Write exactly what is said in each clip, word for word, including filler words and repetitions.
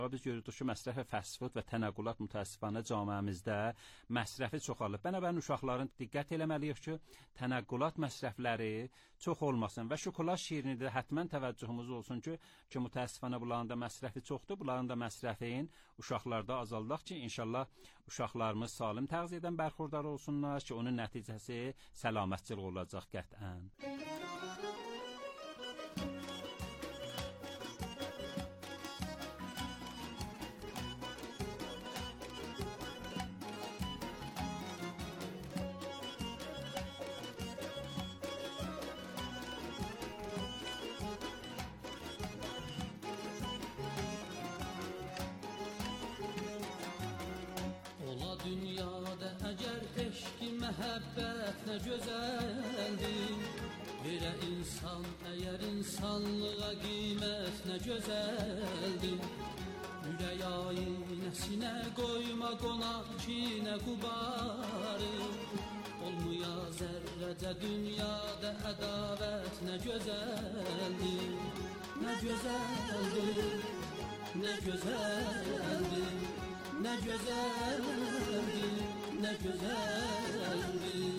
Biz görürük ki, məsrəf fast food və tənəqqülat mütəəssifanə cəmiyyəmizdə məsrəfi çoxalıb. Bənabər uşaqların diqqət eləməliyik ki, tənəqqülat məsrəfləri çox olmasın və şokolad şirini də həttəmən təvəccühümüz olsun ki, ki mütəəssifanə bunların da məsrəfi çoxdur. Bunların da məsrəfin uşaqlarda azaldaq ki, inşallah uşaqlarımız salim təğziyədən bərxurdar olsunlar ki, onun nəticəsi səlamətçilik olacaq qət'ən. Dünyada əgər eşq-i məhəbbət nə gözəldir, verə insan əgər insanlığa qiymət nə gözəldir. Ürək aynəsinə qoyma qonaq kinə qubarı, olmuya zərrəcə dünyada ədavət nə gözəldir. Nə gözəldir, nə gözəldir, nə gözəldir, nə gözəldir.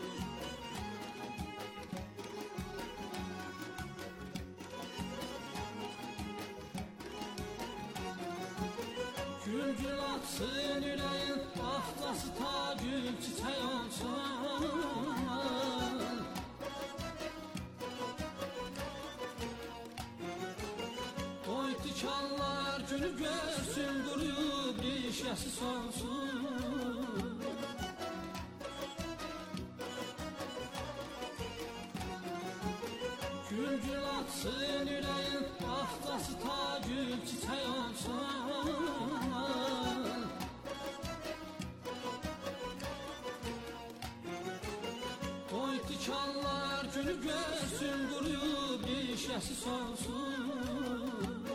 Gül gül atsın ürəyin, baxlası ta gül çiçək olsun. Qoy tikanlar günü görsün, quruyub rişəsi sonsun. Gül gül atsın ürəyin, baxlası ta gül çiçək olsun. Qoy tikanlar günü görsün, quruyub rişəsi sonsun.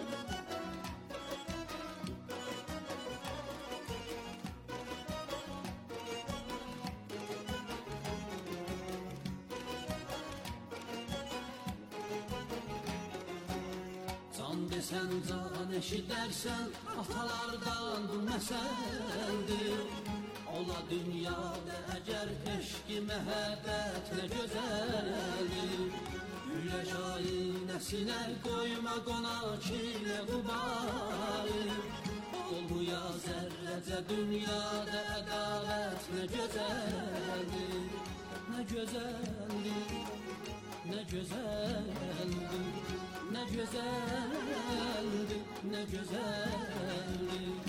Desən can eşidərsən, atalardan bu məsəldir. Ola dünyada əgər eşq-i məhəbbət nə gözəldir. Ürək aynəsinə qoyma qonaq kinə qubarı, olmuya zərrəcə dünyada ədalət nə gözəldir. Nə gözəldir, nə gözəldir, nə gözəldir, nə gözəldir.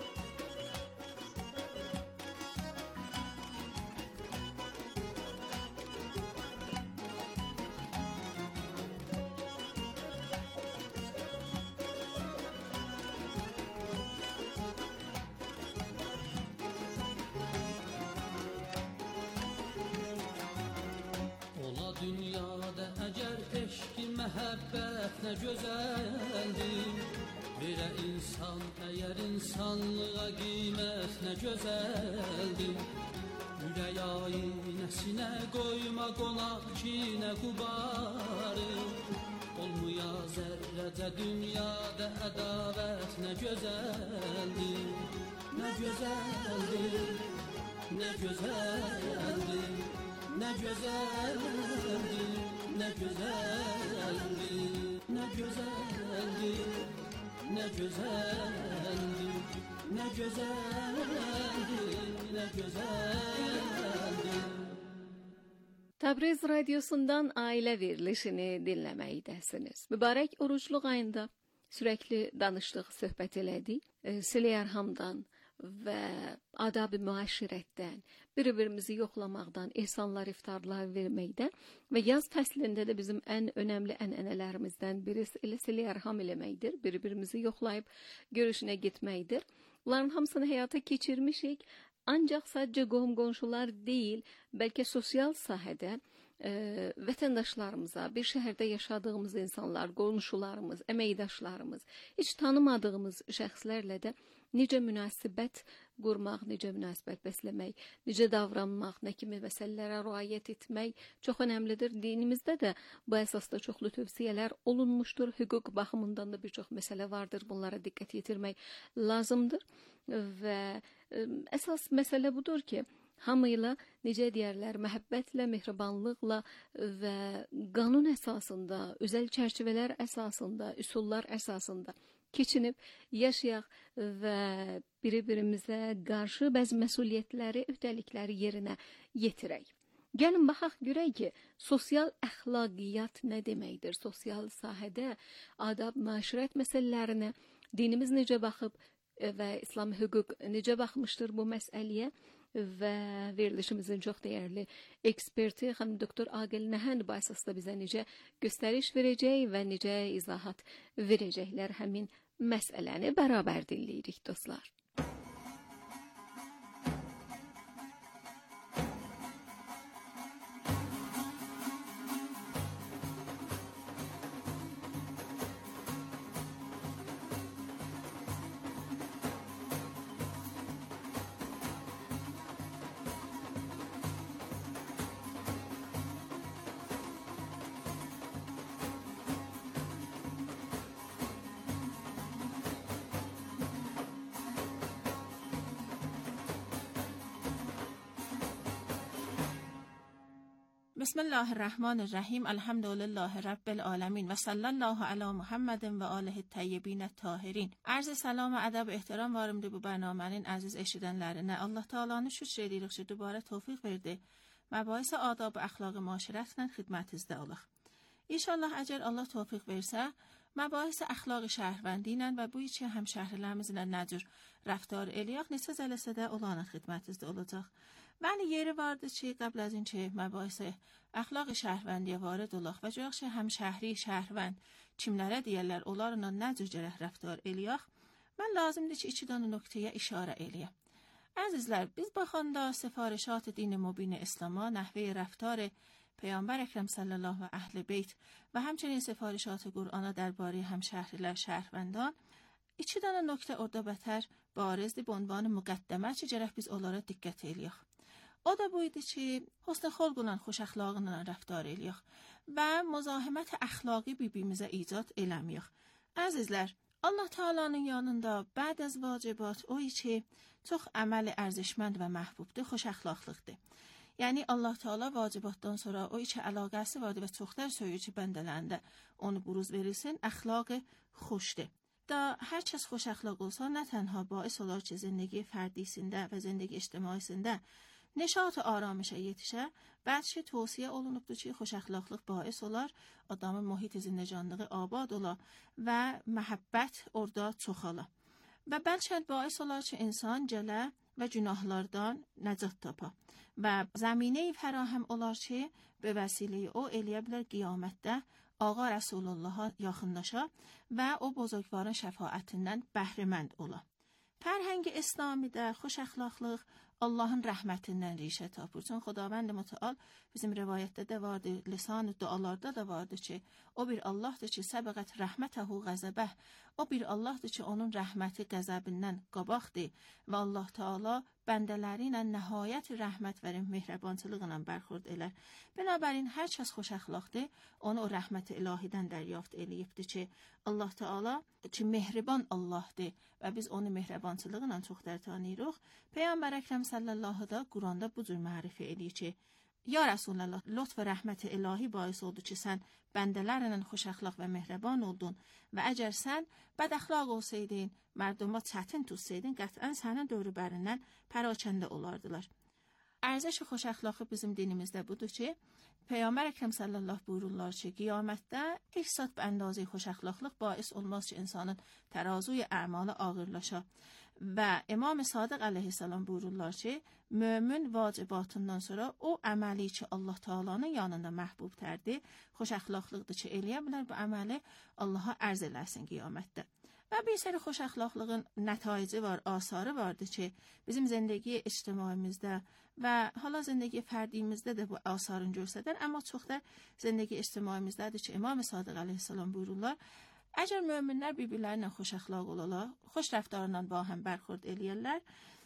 Dünyada əgər eşq-i məhəbbət nə gözəldir, verə insan əgər insanlığa qiymət nə gözəldir. Ürək aynəsinə qoyma qonaq kinə qubarı, olmuya zərrəcə dünyada ədavət nə gözəldir. Nə gözəldir, nə gözəldir, nə gözəldir, nə gözəldir, nə gözəldir, nə gözəldir, nə gözəldir, nə gözəldir. Təbriz Radyosu'ndan aile verilişini dinləməkdəsiniz. Mübarək orucluq ayında sürekli danışdıq, söhbət elədik. Silə-Ərhamdan və adab-ı müaşirətdən, bir-birimizi yoxlamaqdan, ehsanlar, iftarlar verməkdən və yaz fəslində də bizim ən önəmli ənənələrimizdən birisi elə silə-ərham eləməkdir. Bir-birimizi yoxlayıb görüşünə getməkdir. Bunların hamısını həyata keçirmişik. Ancaq sadəcə qohum qonşular deyil, bəlkə sosial sahədə e, vətəndaşlarımıza, bir şəhərdə yaşadığımız insanlar, qonşularımız, əməkdaşlarımız, heç tanımadığımız şəxslərlə də necə münasibət qurmaq, necə münasibət bəsləmək, necə davranmaq, nə kimi məsələlərə riayət etmək çox önəmlidir. Dinimizdə də bu əsasda çoxlu tövsiyələr olunmuşdur. Hüquq baxımından da bir çox məsələ vardır. Bunlara diqqət yetirmək lazımdır və ə, əsas məsələ budur ki, hamı ilə necə deyərlər, məhəbbətlə, mehribanlıqla və qanun əsasında, özəl çərçivələr əsasında, üsullar əsasında keçinib yaşayaq və bir-birimizə qarşı bəzi məsuliyyətləri, öhdəlikləri yerinə yetirək. Gəlin baxaq görək ki, sosial əxlaqiyyat nə deməkdir? Sosial sahədə adab, məişrət məsələlərinə dinimiz necə baxıb və İslam hüquq necə baxmışdır bu məsələyə? Və verilişimizin çox dəyərli eksperti xanım doktor Aqil Nəhənd bu əsasda bizə necə göstəriş verəcək və necə izahat verəcəklər həmin məsələni bərabər dinləyirik dostlar. بسم الله الرحمن الرحیم. الحمد لله رب العالمین و صلی الله علی محمد و آله الطیبین الطاهرین. Arz salam və ədəb ehtiram varımdır bu bərnamənin əziz eşidənlərinə. Allah Taala'nı şükür edirik ki, dübarə tövfiq verdi. Məbahis adab və əxlaq müaşirətlə xidmətinizdə olaq. İnşallah əgər Allah tövfiq versə, məbahis əxlaq şəhərvəndi ilə və bu iki həmşəhrilərimizlə nəcür rəftar eləyək, neçə cələsədə olanın xidmətinizdə olacaq. Vلی yeri vardı ki قبل از این که مباحث اخلاق şəhərvəndiyə varid olaq və görək ki, həmşəhri şəhərvənd kimlərə deyərlər, onlarla nə cür gərək rəftar eləyək, mən lazımdır ki, iki dənə nöqtəyə işarə eləyəm. Əzizlər, biz baxanda sifarişat din mübin İslam'a, nəhvə rəftar Peyğəmbər Əkrəm sallallahu və əhl-i beyt və həmçinin sifarişat Qur'ana dərbarə həmşəhrilər, şəhərvəndan, iki dənə nöqtə orada bətər barizdir bu ünvan müqəddəmə ki, gərək biz onlara diqqət eləyək. O da buydu ki, husn xulqla, xoş əxlaqla rəftar eləyək və müzahimət əxlaqi bir-birimizə icad eləməyək. Əzizlər, Allah Taala'nın yanında bəd az vacibat o ki, çox əməli ərzişmənd və məhbubdur, xoş əxlaqlıqdır. Yəni Allah Taala vacibatdan sonra o ki, əlaqəsi vardır və çoxlar söyücü bəndələndə onu buruz verilsin, əxlaqı xoşdur. Da hər kəs xoş əxlaq olsa, nə tənha bais olar ki, zindagi fərdisində və zindagi ictimaisində نشاط آرامش yetişə, bəlkə tövsiyə olunubdur ki, xoş əxlaqlıq bais olar, adamın mühit zindəcanlığı abad ola və məhəbbət orada çoxala. Və bəlkə bais olar ki, insan gələ və günahlardan nəcat tapa. Və zəminəyi fərahəm olar ki, bu vəsiləyi o eləyə bilər qiyamətdə Ağa Rəsulullaha yaxınlaşa və o bozorgvarın şəfaətindən bəhrəmənd ola. Fərhəng İslamidə xoş əxlaqlıq Allahın rəhmətindən rişə tapır. Çün Xudavənd Mütəal bizim rivayətdə də vardır, lisan-ı dualarda da vardır ki, o bir Allahdır ki, səbəqət rəhmətəhu qəzəbəh. O bir Allahdır ki, onun rəhməti qəzəbindən qabaqdır və Allah Taala bəndələri ilə nəhayət rəhmət və mehribançılıqla bərxurd elər. Binabərin hər kəs xoş əxlaqdır, onu o rəhməti ilahidən dəryaft eləyibdir ki, Allah Taala ki, mehriban Allahdır və biz onu mehribançılıqla çox dər tanıyırıq. Peyğəmbər Əkrəm sallallahu da Quranda bu cür mərifə eləyir ki, Ya Rəsulullah, lütf və rəhməti ilahi bais oldu ki, sən bəndələrlə xoş əxlaq və mehriban oldun və əgər sən bəd əxlaq olsaydın, mərduma çətin tutsaydın, qətlən sənin dövrübərindən pərakəndə olardılar. Ərzəş xoş əxlaqı bizim dinimizdə budur ki, Peyğəmbər Əkrəm sallallahu buyururlar ki, qiyamətdə heç zat bu əndazə xoş əxlaqlıq bais olmaz ki, insanın tərazuy əmalı ağırlaşa. Və İmam Sadiq əleyhissalam buyururlar ki, mömin vacibatından sonra o əməli ki, Allah Taala'nın yanında məhbub tərdir, xoş əxlaqlıqdır ki, eləyə bilər bu əməli Allaha ərz eləsin qiyamətdə. Və bir sürü xoş əxlaqlığın nətaici var, asarı vardı ki, bizim zindagi ictimaimizdə və hala zindagi fərdimizdə də bu asarın göstərər, amma çox da zindagi ictimaimizdədir ki, İmam Sadiq əleyhissalam buyururlar, əgər möminlər bir-birlərinə xoş əxlaq olarlar, xoş rəftarla ba həm bərxurd eləyərlər,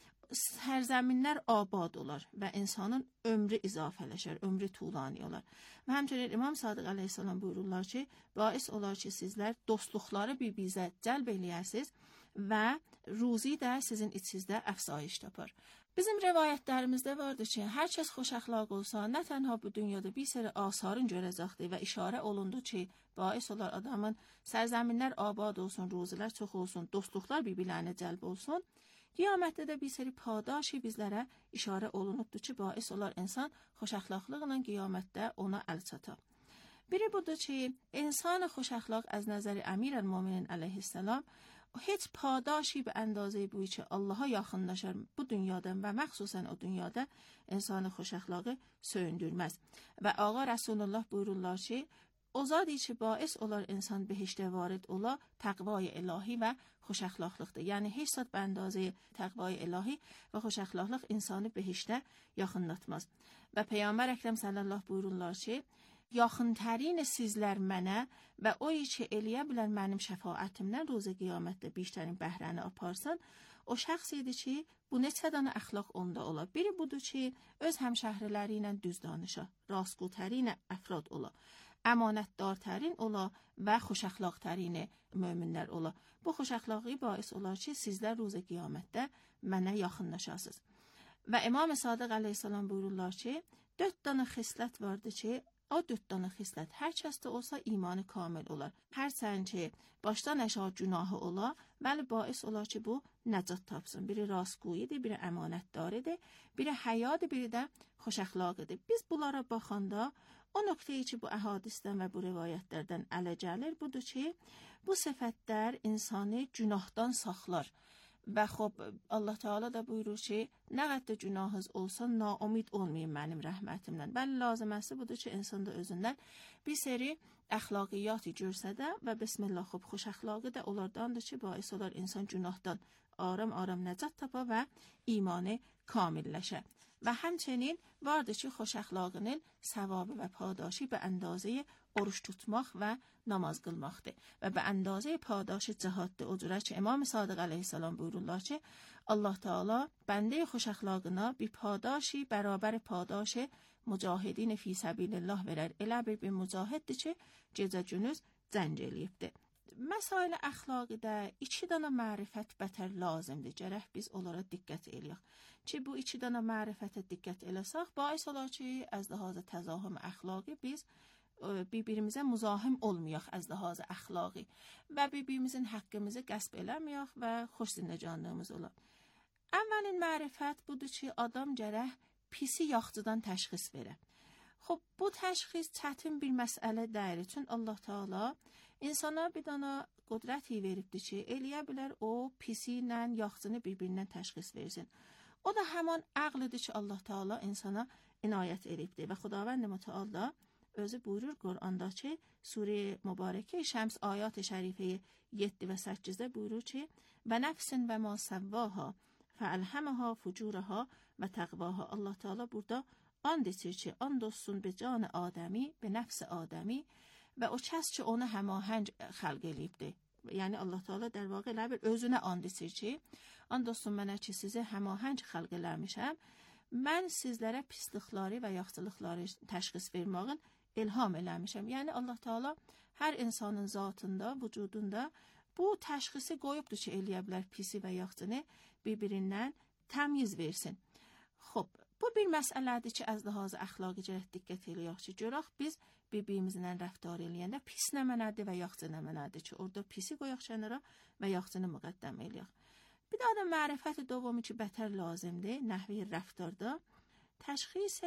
sərzaminlər abad olar və insanın ömrü izafələşər, ömrü tulani olar. Və həmçinin İmam Sadiq əleyhissalam buyururlar ki, bais olar ki, sizlər dostluqları bir-birinizə cəlb eləyəsiniz və ruzi də sizin içinizdə əfsayiş tapar. Bizim rivayətlərimizdə vardır ki, hər kəs xoş əxlaq olsa, nə tənha bu dünyada bir sürü asarın görəcəkdir və işarə olundu ki, bais olar adamın sərzaminlər abad olsun, ruzilər çox olsun, dostluqlar bir-birlərinə cəlb olsun. Qiyamətdə də bir seri padaşi bizlərə işarə olunubdur ki, bais olar insan xoş əxlaqlıqla qiyamətdə ona əl çata. Biri budur ki, insan xoş əxlaq az nəzəri Əmir el-Möminin əleyhissalam heç padaşi به اندازه بوی که Allaha yaxınlaşar bu dünyadan və məxsusən o dünyada insanı xoş əxlaqı söyündürməz. Və Ağa Rasulullah buyururlar ki, o zadi ki bais olar insan behiştə varid ola təqvay ilahi və xoş əxlaqlıqdır. Yəni heç zat به اندازه təqvay ilahi və xoş əxlaqlıq insanı behiştə yaxınlatmaz. Və Peyğəmbər Əkrəm sallallahu buyururlar ki, yaxıntarın sizlər mənə və o ki eləyə bilər mənim şəfaətimdən roz qiyamətdə بیشترین bəhrəni aparsın, o şəxs idi ki, bu neçə dənə əxlaq onda ola. Biri budur ki, öz həmşəhriləri ilə düz danışa, rastgotərin əfrad ola, əmanətdartərin ola və xoş əxlaqtərin möminlər ola. Bu xoş əxlaqı bais olar ki, sizlər roz qiyamətdə mənə yaxınlaşasınız. Və İmam Sadiq əleyhissalam buyururlar ki, dörd dənə xislət vardı ki, o dörd dənə xislət hər kəsdə olsa imanı kamil olar. Hərçənd ki, başdan aşağı günahı ola, bəli bais olar ki, bu nəcat tapsın. Biri rastgoyidir, biri əmanətdaridir, biri həyadır, biri də xoş əxlaqıdır. Biz bunlara baxanda o nöqteyi ki, bu əhadisdən və bu rivayətlərdən ələ gəlir, budur ki, bu sifətlər insanı günahdan saxlar. Və xob Allah Teala da buyurur ki, nə qədər günahınız olsa naumid olmayın mənim rəhmətimdən. Bəli lazıməsi budur ki, insanda özündən bir seri əxlaqiyyatı görsə də və bismillah xob xoş əxlaqı da onlardandır ki, bais olar insan günahdan aram-aram nəcat tapa və imanı kamilləşə. Və həmçinin vardır ki, xoş əxlaqının savabı və padaşı به اندازه oruç tutmaq və namaz qılmaqdır. Və به اندازه padaşı cihaddır. O cürə ki, İmam Sadiq əleyhissalam buyururlar ki, Allah Teala bəndə xoş əxlaqına bir padaşı bərabər padaşı mücahidin fi səbilillah verər. Elə bir bir mücahiddir ki, gecə gündüz cəng eləyibdir. Məsail əxlaqıda iki dənə mərifət bətər lazımdır. Gərək biz onlara diqqət eləyək. Ki bu iki dənə mərifətə diqqət eləsək, bais olar ki, az ləhazə təzahüm əxlaqı biz bir-birimizə müzahim olmayaq az ləhazə əxlaqı və bir-birimizin haqqımızı qəsb eləməyək və xoş zindəcanlığımız olar. Əvvəlin mərifət budur ki, adam gərək pisi yaxçıdan təşxis verə. Xob, bu təşxis çətin bir məsələ deyil. Çünki Allah Teala insana bir dana qudrəti veribdir ki, eləyə bilər o pisi ilə yaxçını bir-birindən təşxis versin. O da həman əqlidir ki, Allah Teala insana inayət edibdir. Və Xudavənd Mütəala özü buyurur Quranda ki, Sure Mübarəkə Şəms ayat-ı şərifə yeddi və səkkizdə buyurur ki, və nəfsin və ma səvvaha fəəlhəməha fucuraha və təqvaha. Allah Teala burada and içir ki, and olsun be can adəmi, be nəfs adəmi və o kəs ki, onu həmahəng xəlq eləyibdir. Yəni Allah Teala در واقع elə bir özünə and içir ki, and olsun mənə ki, sizi həmahəng xəlq eləmişəm. Mən sizlərə pislikləri və yaxşılıqları təşxis vermağın ilham eləmişəm. Yəni Allah Teala hər insanın zatında, vücudunda bu təşxisi qoyubdur ki, eləyə bilər pisi və yaxçını bir-birindən təmyiz versin. Xob, bu bir məsələdir ki, az ləhazə əxlaqı gərək diqqət eləyək ki, görək biz bir-birimizlə rəftar eləyəndə pis nə mənədir və yaxçı nə mənədir ki, orada pisi qoyaq kənara və yaxçını müqəddəm eləyək. Bir daha da mərifət dovumu ki, bətər lazımdır, nəhvi rəftarda təşxis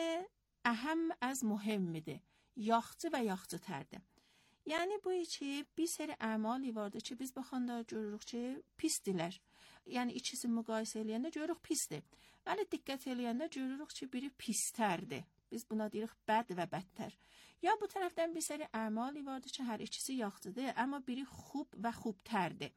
əhəm az mühimmidir, yaxçı və yaxçı tərdir. Yəni bu ki, bir seri əmali vardır ki, biz baxanda görürük ki, pisdilər. Yəni ikisi müqayisə eləyəndə görürük pisdir. Bəli diqqət eləyəndə görürük ki, biri pistərdir. Biz buna deyirik bəd və bədtər. Ya bu tərəfdən bir seri əmali vardır ki, hər ikisi yaxçıdır, amma biri xub və xubtərdir.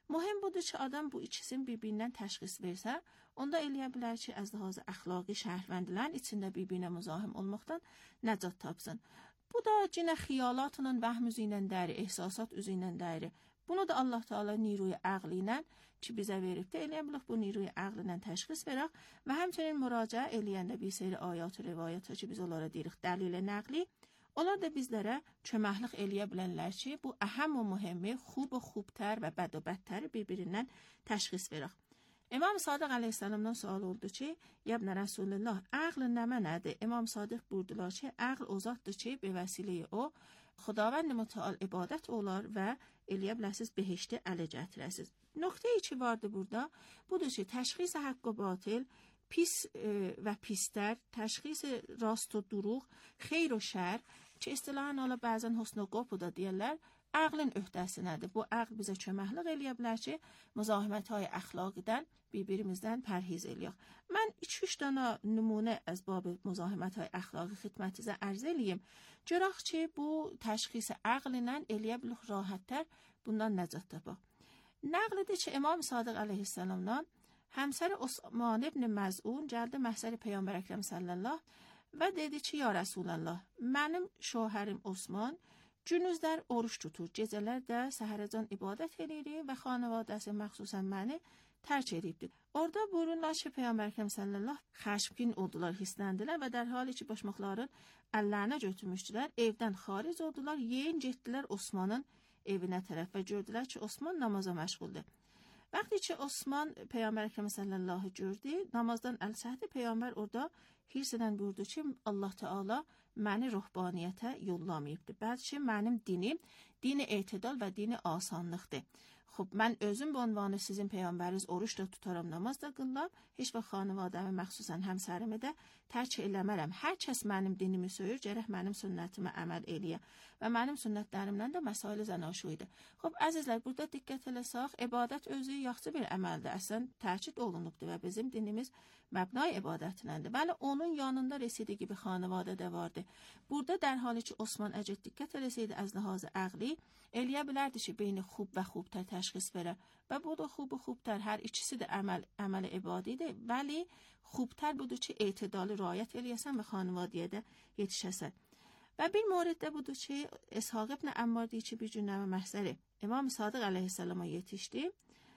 Mühüm budur ki, adam bu ikisini bir-birindən təşxis versə, onda eləyə bilər ki, az ləhazı əxlaqi şəhərvəndilərin içində bir-birinə müzahim olmaqdan nəcat tapsın. Bu da cinə xiyalatının vəhm üzüylə dəri, ehsasat üzüylə dəri. Bunu da Allah Teala niruy əqli ilə ki bizə veribdir. Eləyə biləq bu niruy əqli ilə təşxis verək və həmçinin müraciə eləyəndə bir seri ayat və rivayət ki, biz onlara deyirik dəlil-i nəqli. Onlar da bizlərə köməklik eləyə bilənlər ki, bu əhəm və mühümmi, xub və xubtər və bəd və bədtəri bir-birindən təşxis verək. İmam Sadiq əleyhissalamdan sual oldu ki, yəbnə Rasulullah, əql nəmə nədir? İmam Sadiq buyurdular ki, əql o zatdır ki, bir vəsiləyə o, Xudavənd mütəal ibadət olar və eləyə biləsiz behişti ələ gətirəsiz. Nöqtə-i ki vardı burada, budur ki, təşxis haqq və batil, pis e, və pislər, təşxis rast və duruq, xeyr və şər, ki istilahən ola bəzən husn və qopu da deyirlər, əqlin öhdəsinədir. Bu əql bizə köməklik eləyə bilər ki, müzahimət-های əxlaqidən bir-birimizdən pərhiz eləyək. Mən iki üç dənə nümunə az bab müzahimət-های əxlaqi xidmətinizə ərz eləyim. Görək ki, bu təşxis əql ilə eləyə biləq rahatdır, bundan nəcat tapaq. Nəqlidir ki, İmam Sadiq əleyhissalamdan həmsər Osman ibn Məzun gəldi məhsəri Peyğəmbər Əkrəm sallallah və dedi ki, ya Rasulallah, mənim şohərim Osman günüzlər oruç tutur, gecələr də səhərəcən ibadət edir və xanavadəsi məxsusən məni tərk edibdir. Orada buyururlar ki, Peyğəmbər Əkrəm sallallah xəşmgin oldular, hisləndilər və dərhal ki başmaqların əllərinə götürmüşdülər, evdən xaric oldular, yeyin getdilər Osmanın evinə tərəf və gördülər ki, Osman namaza məşğuldur. Vəqti ki Osman Peyğəmbər Əkrəm sallallahu gördü, namazdan əl çəkdi, Peyğəmbər orada hirsdən buyurdu ki, Allah Teala məni ruhbaniyyətə yollamayıbdır. Bəlkə mənim dinim dini etidal və dini asanlıqdır. Xub, mən özüm bu ünvanı sizin Peyğəmbəriniz oruç da tutaram, namaz da qıllam, heç və xanavadəmi məxsusən həmsərimi də tərk eləmərəm. Hər kəs mənim dinimi söyür, gərək mənim sünnətimə əməl eləyə və mənim sünnətlərimdən də məsail zənaşuydu. Xub, əzizlər, burada diqqət eləsək, ibadət özü yaxşı bir əməldir, əslən təkid olunubdur və bizim dinimiz məbnai ibadətinəndir. Bəli, onun yanında residi gibi xanavadə də vardı. Burada dərhali ki Osman əgər diqqət eləsəydi az ləhazı əqli, eləyə bilərdi ki, beyni xub və xubtər təşxis verə və bu da xub və xubtər hər ikisi də əməl, əməl ibadidir, vəli xubtər budur ki, etidalı rayət eləyəsən və xanvadiyə də yetişəsən. Və bir moriddə budur ki, İshaq ibn Əmmar deyir ki, bir gün nəmə məhsəri İmam Sadiq əleyhissalama yetişdi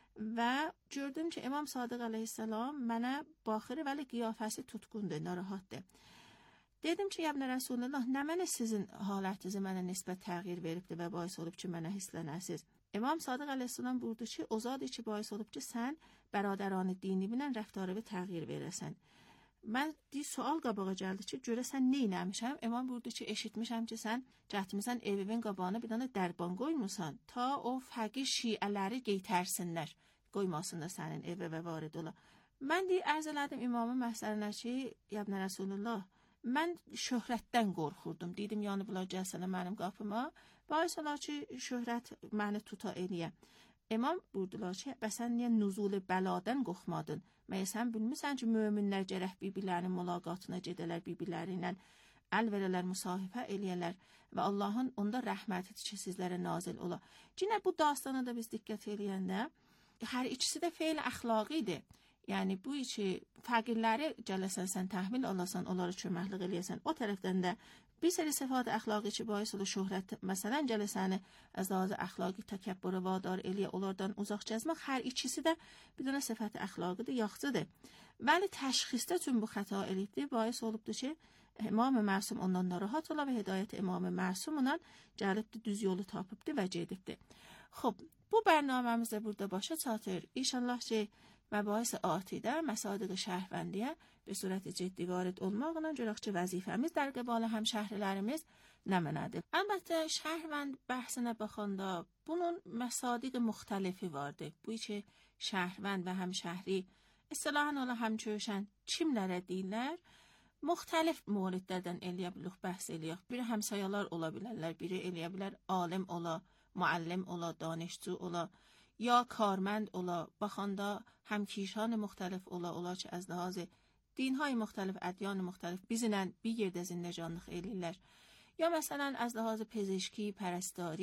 və gördüm ki, İmam Sadiq əleyhissalam mənə baxır, vəli qiyafəsi tutqundur, narahatdır. Dedim ki, yəbnə Rasulullah, nə mənə sizin halətinizi mənə nisbət təğyir veribdir və bahis olub ki, mənə hislənəsiz. İmam Sadiq əleyhissalam buyurdu ki, o zadı ki, bahis olub ki, sən bəradəranı dini bilən rəftarı təğyir verəsən. Mən bir sual qabağa gəldi ki, görəsən nə eləmişəm? İmam buyurdu ki, eşitmişəm ki, sən cəhətmisən evivin qabağına bir dənə dərban qoymusan, ta o fəqir şiələri qeytərsinlər, qoymasınlar sənin evə və varid ola. Mən deyir, ərz elədim imamın məhsərinə ki, yəbnə Rasulullah, mən şöhrətdən qorxurdum. Dedim, yəni bunlar gəlsənə mənim qapıma. Bahis olar ki, şöhrət məni tuta eləyə. İmam buyurdular ki, bəsən niyə nuzul bəladən qorxmadın? Məyər sən bilmirsən ki, möminlər gərək bir-birlərinin mülaqatına gedələr, bir-birləri ilə əl verələr, müsahibə eləyələr və Allahın onda rəhmətidir ki, sizlərə nazil ola. Cinə bu dastana da biz diqqət eləyəndə, hər ikisi də feil əxlaqidir. Yəni bu içi fəqirləri gələsən sən təhvil alasan, onları köməklik eləyəsən. O tərəfdən də bir seri səfat əxlaqi ki, bahis olur şöhrət, məsələn gələsəni az lazı əxlaqi təkəbbürə vadar eləyə, onlardan uzaq gəzmək, hər ikisi də bir dənə səfət əxlaqidir, yaxşıdır. Vəli təşxisdə tüm bu xəta eləyibdir, bahis olubdur ki, İmam-ı Məsum ondan narahat ola və hidayət İmam-ı Məsumla gəlibdir, düz yolu tapıbdır və gedibdir. Xob, bu bərnaməmiz də burada başa çatır. İnşallah ki, məbahis atidə məsadiq şəhvəndiyə bir surəti ciddi varid olmaqla görək ki, vəzifəmiz در قبال həmşəhrilərimiz nə mənədir. Əlbəttə, şəhvənd bəhsinə baxanda bunun məsadiq müxtəlifi vardır. Bu ki, şəhvənd və həmşəhri istilahən ola həmçöşən kimlərə deyirlər? Müxtəlif mouridlərdən eləyə biləq, bəhs eləyək. Biri həmsayalar ola bilərlər, biri eləyə bilər alim ola, müəllim ola, danışçı ola, یا کارمند ola, baxanda həmkişan müxtəlif ola, ola ki, az ləhazı dinهای müxtəlif, ədyan müxtəlif bizlə bir yerdə zindəcanlıq eləyirlər. Ya məsələn, az ləhazı pezişki, pərəstari,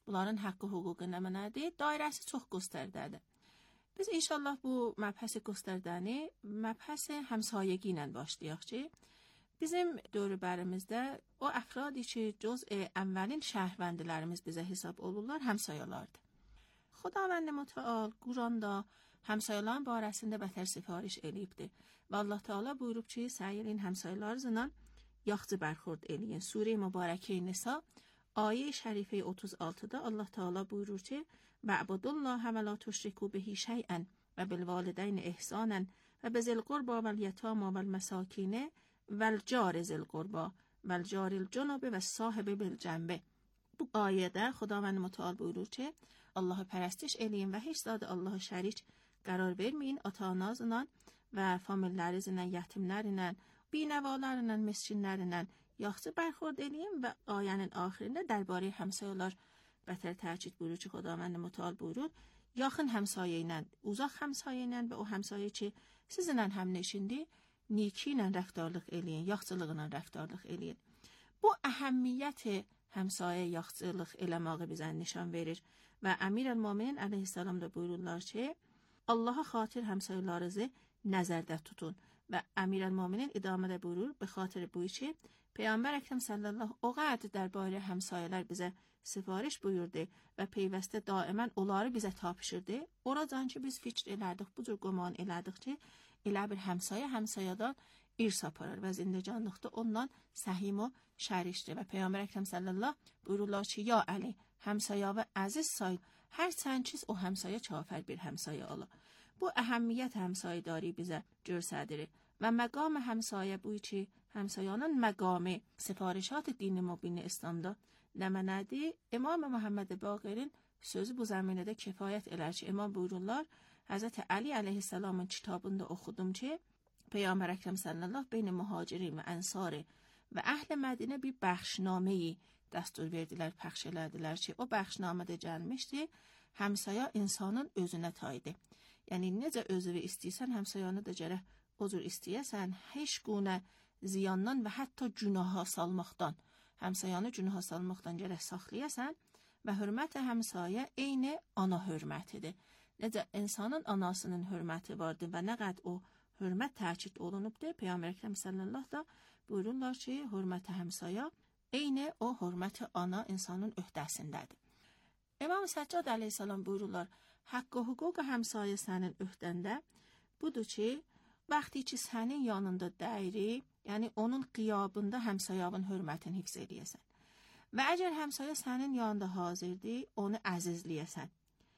bunların haqqı, hüququ nə mənadır? Dairəsi çox göstərdədir. Biz inşallah bu məbhəsi göstərdəni məbhəs həmsayəgi ilə başlayaq ki, bizim dövrbərimizdə o əfradi ki, cüz'i əvvəlin şəhərvəndilərimiz bizə hesab olurlar, həmsayalardır. Xudavənd mütəal Quranda həmsayaların barəsində bətər sifariş eləyibdir. Və Allah Teala buyurub ki, səyilin həmsayalarınızla yaxşı bərxurd eləyin. Surə Mübarəkə Nisa ayə şərifə otuz altıda Allah Teala buyurur ki, "Va'budullaha və la tuşriku bihi şey'an və bil valideyn ihsanan və bizil qurba vel yetama vel mesakin vel car zil qurba vel caril cunub və sahibi bil cənbi." Bu ayədə Xudavənd mütəal buyurur ki, Allahı pərəstiş eləyin və heç zadı Allahı şərik qərar verməyin, ata-ananızla və famillərinizlə, yetimlərlə, binəvalarla, miskinlərlə yaxşı bərxurd eləyin və ayənin axirində dərbarə həmsayalar bətər təkid buyurur ki, Xudavənd mütəal buyurur, yaxın həmsayə ilə, uzaq həmsayə ilə və o həmsayə ki, sizinlə həmnişindir, niki ilə rəftarlıq eləyin, yaxşılıqla rəftarlıq eləyin. Bu əhəmmiyyəti həmsayə yaxşılıq eləməyi bizə nişan verir və Əmir el-Möminin əleyhissalam da buyururlar ki, Allaha xatir həmsayalarınızı nəzərdə tutun və Əmir el-Möminin idamədə buyurur, be xatir bu ki, Peyğəmbər Əkrəm sallallahu o qədər dərbarə həmsayələr bizə sifariş buyurdu və peyvəstə daimən onları bizə tapşırdı. Oradan ki, biz fikr elədik, bu cür qoman elədik ki, elə bir həmsayə həmsayadan irs aparır və zindəcanlıqda ondan səhim o şərişdir və Peyğəmbər Əkrəm sallallahu buyururlar ki, ya Əli, həmsaya və əziz say, hər sənçiz o həmsaya çafər bir həmsaya ola. Bu əhəmmiyyət həmsayədari bizə göstərir və məqam həmsayə bu ki, həmsayanın məqamı sifarişat dini mübin İslamda nə mənadır? İmam Muhammed Baqir'in sözü bu zəminədə kifayət elər ki, İmam buyururlar, Həzrət Əli əleyhissalamın kitabında oxudum ki, Peyğəmbər Əkrəm sallallahu beyn mühacirin və ənsari və əhl-i Mədinə bir bəxşnaməyi dəstur verdilər, pəxş elədilər ki, o bəxşnamədə gəlmişdi, həmsaya insanın özünə taydı. Yəni, necə özünü istəyirsən, həmsayanı da gərək o cür istəyəsən, heç günə ziyandan və hətta günaha salmaqdan, həmsayanı günaha salmaqdan gərək saxlayasən və hörmət həmsayə eyni ana hörmətidir. Necə insanın anasının hörməti vardır və nə qədər o hörmət təkid olunubdur, Peyğəmbər Əkrəm sallallahu da buyururlar ki, hörmət həmsaya eyni o hörmət ana insanın öhdəsindədir. İmam Səccad əleyhissalam buyururlar, haqqı hüquq həmsayə sənin öhdəndə budur ki, vaxtı ki sənin yanında dəyri, yəni onun qiyabında həmsayavın hörmətini hifz eləyəsən. Və əgər həmsayə sənin yanında hazirdir, onu əzizləyəsən.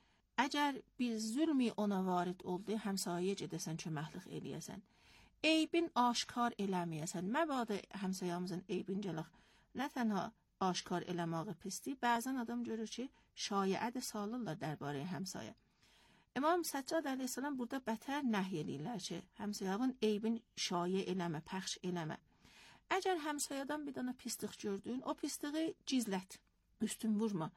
Əgər bir zülmi ona varid oldu, həmsayəyə gedəsən, köməklik eləyəsən. Eybin aşkar eləməyəsən. Məbadə həmsayamızın eybin gələk, nə tənha aşkar eləməyi pisdir, bəzən adam görür ki, şayədə salırlar dərbarə həmsayə. İmam Səccad əleyhissalam burada bətər nəhy eləyirlər ki, həmsayavın eybin şayə eləmə, pəxş eləmə. Əgər həmsayadan bir dana pislik gördün, o pisliği cizlət, üstün vurma.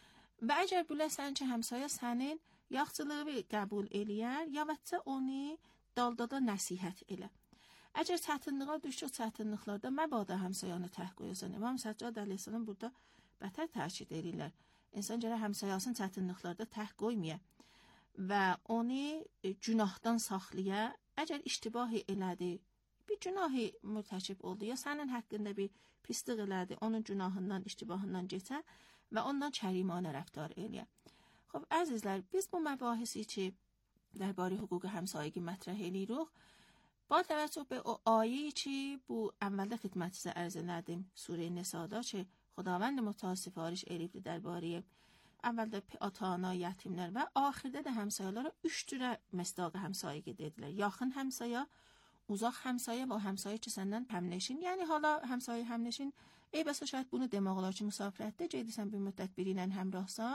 Və əgər biləsən ki, həmsaya sənin yaxçılığı qəbul eləyər, yavətcə onu daldada nəsihət elə. Əgər çətinliyə düşür, çətinliklərdə məbadə həmsayanı təh qoyasan. İmam Səccad əleyhissalam burada bətər təkid edirlər. İnsan gərək həmsayasını çətinliklərdə təh qoymaya və onu günahdan saxlaya. Əgər iştibahi elədi, bir günahı mürtəkib oldu, ya sənin haqqında bir pislik elədi, onun günahından, iştibahından geçə və ondan kərimanə rəftar eləyə. Xoş, əzizlər, biz bu məbahisi ki, dərbarə hüquq həmsayəgi mətrəh eləyirik, با توجه به o آیه‌ای ki, bu əvvəldə xidmət sizə ərz elədim, Surə Nisada ki, Xudavənd mütəal sifariş eləyibdir dərbarəyə əvvəldə ata-ana, yetimlər və axirdə də həmsayalara üç cürə məsdaq həmsayə gedilər. Yaxın həmsaya, uzaq həmsayə və o həmsayə ki, səndən həmnəşin. Yəni hala həmsayə həmnəşin, ey bəsə şayad bunu demək olar ki, müsafirətdə gedirsən bir müddət biri ilə həmrahsan,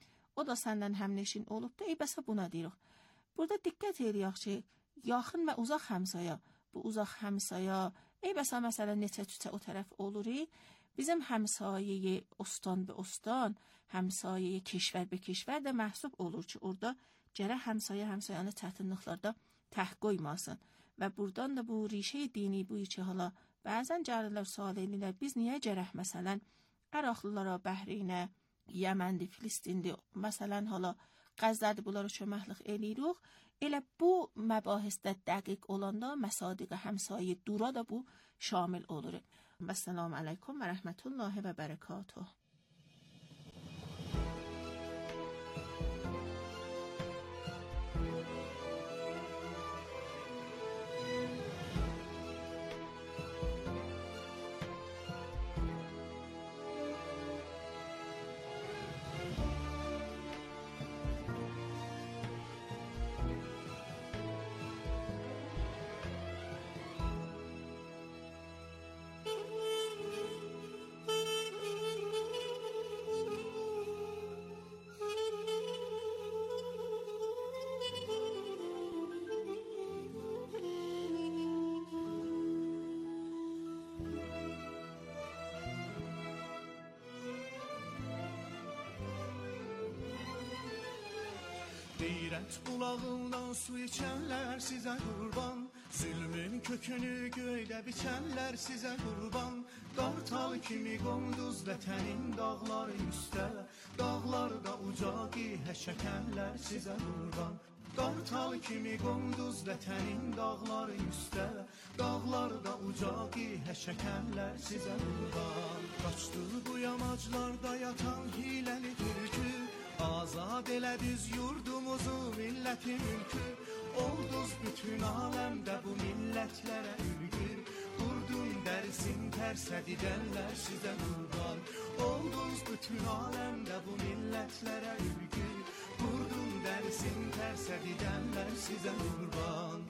o da səndən həmnəşin olubdu, ey bəsə buna deyirik. Burada diqqət eləyək ki, yaxın və uzaq həmsaya, bu uzaq həmsaya, ey bəsə məsələn neçə tüçə o tərəf olur, bizim həmsayəyi ostan və ostan, həmsayəyi keşvər və keşvər də məhsub olur ki, orada gərək həmsayə həmsayanı çətinliklərdə təh qoymasın. Və buradan da bu rişə dini bu iki hala bəzən cərilər sual edirlər, biz niyə gərək məsələn Əraqlılara, Bəhreynə, Yəməndi, Filistindi, məsələn, hala Qəzzədə bunlar çöməklik eləyirik. Elə bu məbahisdə dəqiq olanda məsadiq həmsayi dura da bu şamil olur. Və selamun aleyküm və rəhmətullahi və bərəkatuhu. Qeyrət bulağından su içənlər sizə qurban, zülmün kökünü göydə biçənlər sizə qurban. Qartal kimi qonduz vətənin dağları üstə, dağlarda ucaqi həşəkənlər sizə qurban. Qartal kimi qonduz vətənin dağları üstə, dağlarda ucaqi həşəkənlər sizə qurban. Qaçdı bu yamaclarda yatan hiləli türkü, azad elədiz yurdumuzu, milləti mülkü. Olduz bütün aləmdə bu millətlərə ülgü, qurdun dərsin tərsəd edənlər sizə qurban. Olduz bütün aləmdə bu millətlərə ülgü, qurdun dərsin tərsəd edənlər sizə qurban.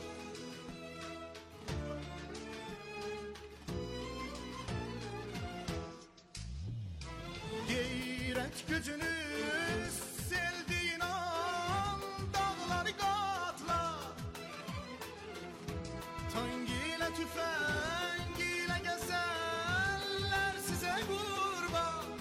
Qeyrət gücünüz seldiyin an dağları qatla, tang ilə tüfəng ilə gəzərlər sizə qurban.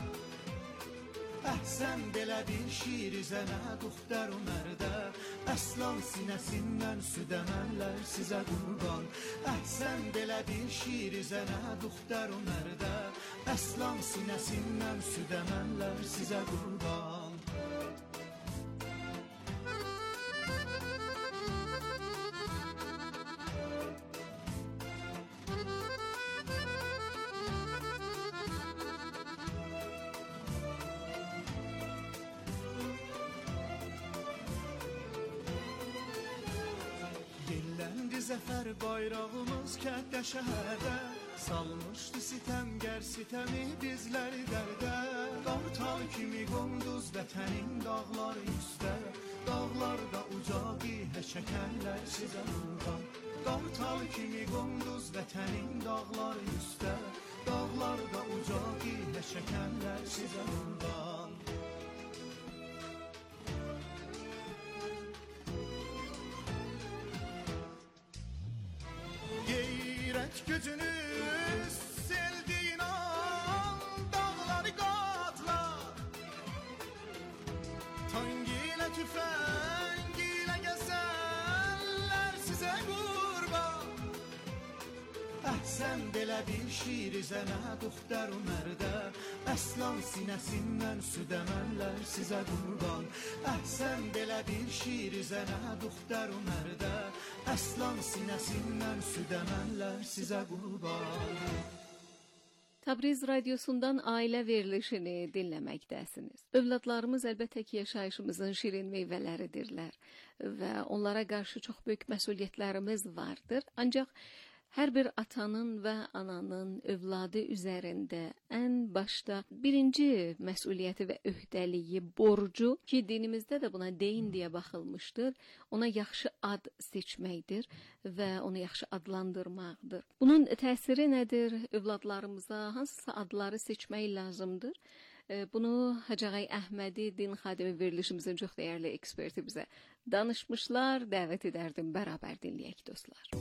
Əhsən belə bir şiir izənə duxtər o mərdə, əslan sinəsindən süd əmənlər sizə qurban. Əhsən belə bir şiir izənə duxtər o mərdə, əslan sinəsindən süd əmənlər sizə qurban. Yelləndi zəfər bayrağımız kənddə şəhərdə, salmışdı sitəmgər sitəmi bizləri dərdə. Qartal kimi qonduz vətənin dağları üstə, dağlarda ucaqi həşəkənlər sizə qurban. Qartal kimi qonduz vətənin dağları üstə, dağlarda ucaqi həşəkənlər sizə qurban. Qeyrət gücünüz seldiyin an dağları qatla, tang ilə tüfəng ilə gəzərlər sizə qurban. Əhsən belə bir şiir izənə duxtər o mərdə, əslan sinəsindən süd əmənlər sizə qurban. Əhsən belə bir şiir izənə duxtər o mərdə, əslan sinəsindən süd əmənlər sizə qurban. Təbriz radiosundan ailə verilişini dinləməkdəsiniz. Övladlarımız əlbəttə ki, yaşayışımızın şirin meyvələridirlər və onlara qarşı çox böyük məsuliyyətlərimiz vardır. Ancaq hər bir atanın və ananın övladı üzərində ən başda birinci məsuliyyəti və öhdəliyi, borcu ki, dinimizdə də buna deyin deyə baxılmışdır, ona yaxşı ad seçməkdir və onu yaxşı adlandırmaqdır. Bunun təsiri nədir? Övladlarımıza hansısa adları seçmək lazımdır. Bunu Hacağay Əhmədi din xadimi verilişimizin çox dəyərli eksperti bizə danışmışlar. Dəvət edərdim, bərabər dinləyək dostlar.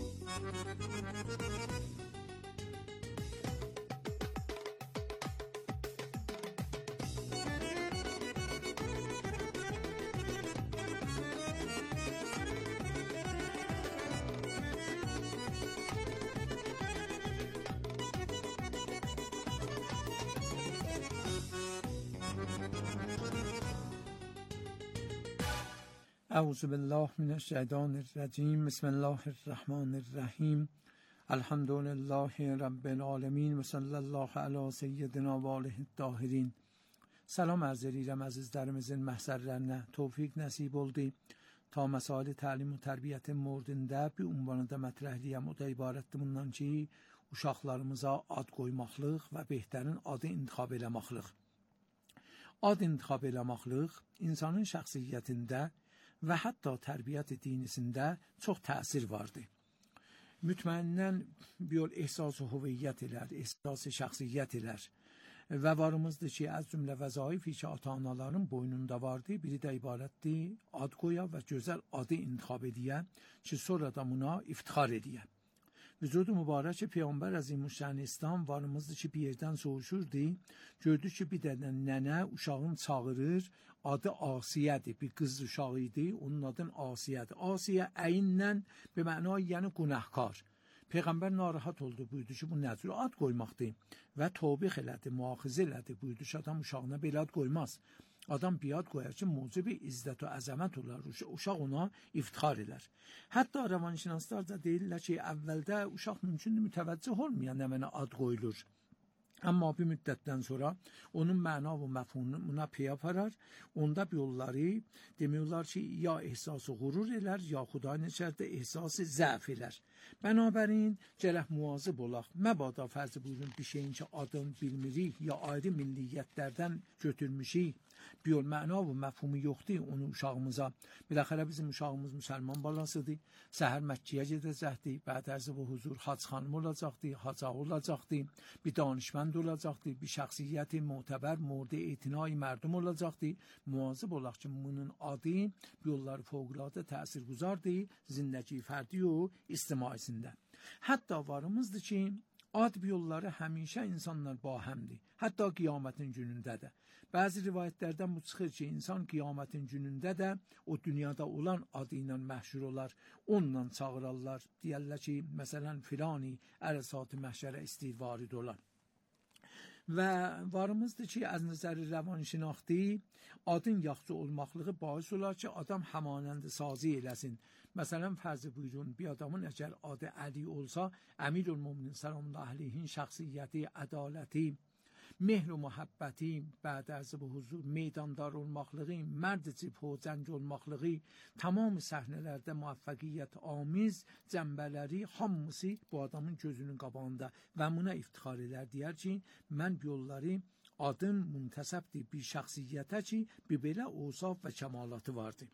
اعوذ بالله من الشیطان الرجیم. بسم الله الرحمن الرحیم. الحمد لله رب العالمین و صلی الله علی سیدنا و آله الطاهرین. سلام عرض edirəm əzizlərimizin məhsərlərinə. Tövfiq nəsib oldu. Ta məsali təlim və tərbiyyətin mövzusunda bir ünvanında mətrəhliyəm. O da ibarətdir bundan ki, uşaqlarımıza ad qoymaqlıq və behtarin adı intixab eləmaqlıq. Ad intixab eləmaqlıq insanın şəxsiyyətində və hətta tərbiyyət dinisində çox təsir vardır. Mütməinnən bir yol ehsas-ı hüviyyət elər, ehsas-ı şəxsiyyət elər. Və varımızdır ki, az cümlə vəzaifi ki, ata-anaların boynunda vardı, biri də ibarətdir, ad qoya və gözəl adı intixab ediyə ki, sonra da buna iftixar ediyə. Vücudu mübarək Peyğəmbər Əzimüşşən İslam varımızdır ki, bir yerdən soğuşurdu, gördü ki, bir dənə nənə uşağın çağırır, adı Asiyədir, bir qız uşağı idi, onun adın Asiyədir. Asiyə əyinlə, bir məna yəni günahkar. Peyğəmbər narahat oldu, buyurdu ki, bu nədir ad qoymaqdır və tövbih elədi, müaxizə elədi, buyurdu ki, adam uşağına belə ad qoymaz. Adam bir ad qoyar ki, mucibi izzət və əzəmət olar, uşaq ona iftixar elər. Hətta rəvanşinaslar da deyirlər ki, əvvəldə uşaq mümkündür mütəvəccüh olmayan nə mənə ad qoyulur. Amma bir müddətdən sonra onun məna və məfhumuna pey aparar, onda bir yolları demiyorlar ki, ya ehsası qurur elər, ya Xudayın içərdə ehsası zəf elər. Bənabərin, gərək muvazib olaq. Məbada fərzi buyurun bir şeyin ki, adın bilmirik, ya ayrı milliyyətlərdən götürmüşük, bir yol məna və məfhumu yoxdur onu uşağımıza. Biləxərə bizim uşağımız müsəlman balasıdır, səhər Məkkiyə gedəcəkdir, bəd ərzi və huzur hac xanım olacaqdır, haca olacaqdır, bir danışmən olacaqdır, bir şəxsiyyəti mötəbər, murd etinai mərdum olacaqdır. Muvazib olaq ki, bunun adı yolları fövqəladə təsirgüzardır, zindəki fərdi o ictimaisində. Hətta varımızdır ki, ad yolları həmişə insanlar bahəmdir, hətta qiyamətin günündə də. Bəzi rivayətlərdən bu çıxır ki, insan qiyamətin günündə də o dünyada olan adı ilə məhşur olar, onunla çağırarlar, deyərlər ki, məsələn, filani ərəsat-ı məhşərə istəyir varid olar. Və varımızdır ki, az nəzəri rəvanşinaxti, adın yaxşı olmaqlığı bahis olar ki, adam həmanəndi sazı eləsin. Məsələn, fərzi buyurun, bir adamın əgər adı Əli olsa, Əmirül-Müminin səllallahu əleyhin şəxsiyyəti, ədaləti, mehr və məhəbbəti, bəd ərzi və huzur, meydandar olmaqlığı, mərd cibh və cəng olmaqlığı, tamam səhnələrdə müvəffəqiyyət amiz cəmbələri hamısı bu adamın gözünün qabağında və buna iftixar elər, deyər ki, mən yolları adın müntəsəbdir bir şəxsiyyətə ki, bir belə osaf və kəmalatı vardır.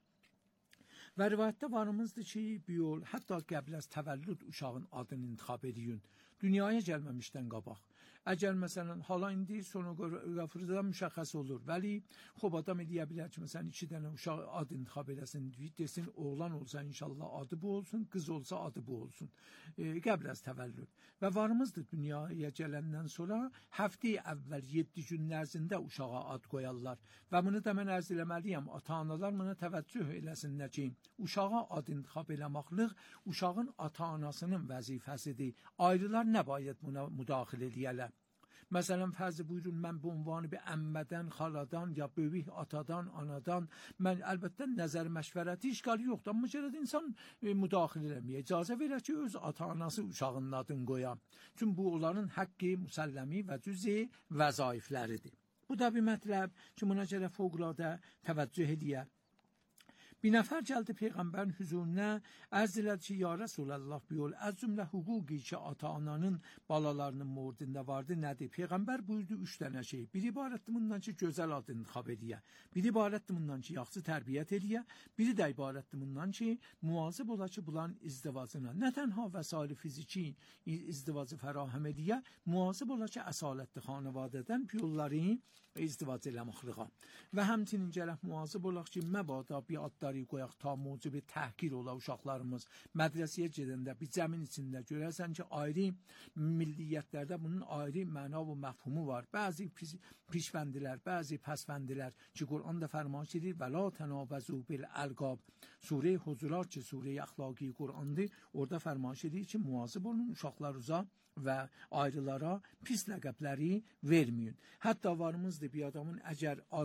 Və rivayətdə varımızdır ki, bir yol, hətta qəbl az təvəllüd uşağın adını intixab ediyün, dünyaya gəlməmişdən qabaq. Əgər məsələn, hala indi sonogрафıda müşəxəs olur, vəli xob adam edə bilər ki, məsələn, iki dənə uşaq ad intixab eləsin, desin, oğlan olsa inşallah adı bu olsun, qız olsa adı bu olsun. E, qəbl az təvəllüd. Və varımızdır dünyaya gələndən sonra həftə əvvəl yeddi gün ərzində uşağa ad qoyarlar. Və bunu da mən ərz eləməliyəm, ata-analar buna təvəccüh eləsinlər ki, uşağa ad intixab eləmaqlıq uşağın ata-anasının vəzifəsidir. Ayrılar nə bayət buna müdaxilə edəyələr. Məsələn, fərzi buyurun, mən bu ünvanı bir əmmədən, xaladan, ya böyük atadan, anadan, mən əlbəttə nəzər məşvərəti işgali yoxdur, amma gərək insan e, müdaxilə eləməyə icazə verər ki, öz ata-anası uşağının adını qoya. Çünki bu onların haqqı, müsəlləmi və cüzi vəzaifləridir. Bu da bir mətləb ki, buna gərək fövqəladə təvəccüh edəyər. Bir nəfər gəldi Peyğəmbərin hüzuruna, ərz elədi ki, ya Rəsulallah, bir yol, az cümlə hüquqi ki, ata-ananın balalarının mordində vardı, nədir? Peyğəmbər buyurdu üç dənə şey. Bir ibarətdir bundan ki, gözəl ad intixab ediyə. Bir ibarətdir bundan ki, yaxşı tərbiyyət ediyə. Biri də ibarətdir bundan ki, muvazib ola ki, bulan izdivacına. Nə tənha vəsaili fiziki izdivacı fərahəm ediyə, muvazib ola ki, əsalətli xanavadədən yolları izdivac eləməklığa. Və həmçinin gərək muvazib olaq ki, məbada bir adları qoyaq ta mucibi təhqir ola uşaqlarımız. Mədrəsiyə gedəndə bir cəmin içində görərsən ki, ayrı milliyyətlərdə bunun ayrı məna və məfhumu var. Bəzi pişvəndilər, bəzi pəsvəndilər ki, Qur'an da fərmaş edir və la tənabəzu bil əlqab. Sure Hucurat ki, sure əxlaqi Qur'andır, orada fərmaş edir ki, muvazib olun uşaqlarınıza və ayrılara pis ləqəbləri verməyin. Hətta varımızdır bir adamın əgər adı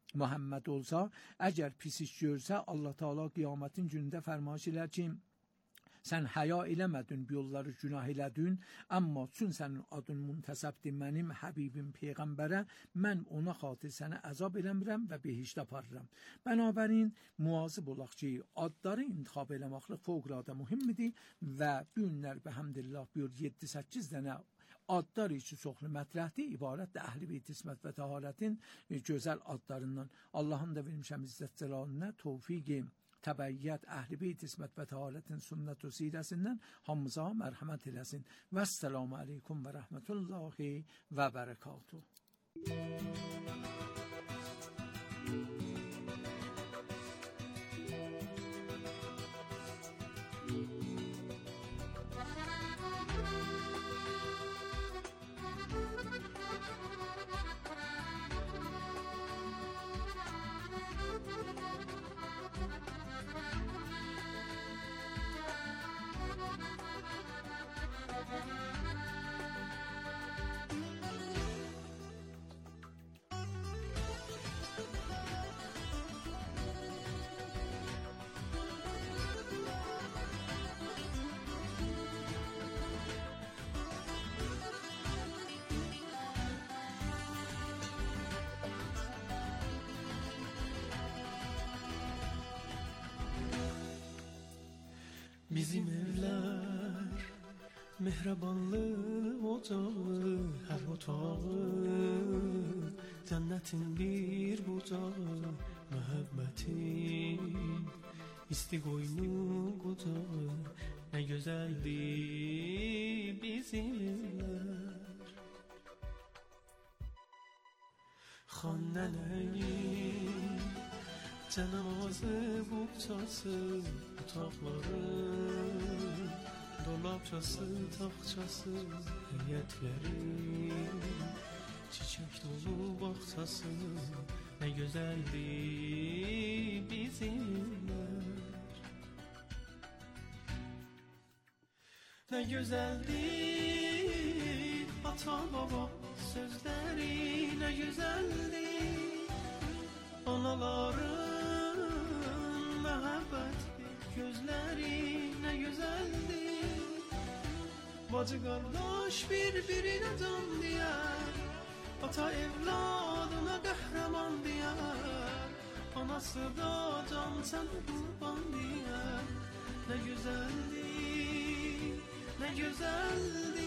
Muhammed olsa, əgər pis iş görsə, Allah Taala qiyamətin günündə fərman elər ki, sən həya eləmədin, bu yolları günah elədin, amma çün sənin adın müntəsəbdir mənim Həbibim Peyğəmbərə, mən ona xatir sənə əzab eləmirəm və behişt aparıram. Bənabərin, müvazib olaq ki, adları intikhab eləməklə fövqəladə mühimmidir və bu günlər bəhəmdillah buyur yeddi səkkiz dənə adlar içi çoxlu mətrəhdir, ibarətdir əhl-i beyt ismət və təharətin gözəl adlarından. Allahın da vermişəm izzət cəlalına tövfiqi təbəyyət əhl-i beyt ismət və təharətin sünnət və sirəsindən hamımıza mərhəmət eləsin. Vəssalamu aleykum və rəhmətullahi və bərəkatuhu. Bizim evler mehrabanlı ocağı, her otağı cennetin bir bucağı, muhabbetin istigoynu kucağı, ne güzeldi bizim evler. Xannələyin cənazə buqçası, otaqları, dolapçası, taxçası, heyətləri, çiçək dolu bağçası, nə gözəldi bizimlər. Nə gözəldi ata baba sözləri, nə gözəldi anaların məhəbbətli gözləri, nə gözəldi bacı qardaş bir-birinə can deyər, ata evladına qəhrəman deyər, anası da can sənə qurban deyər. Nə gözəldi, nə gözəldi.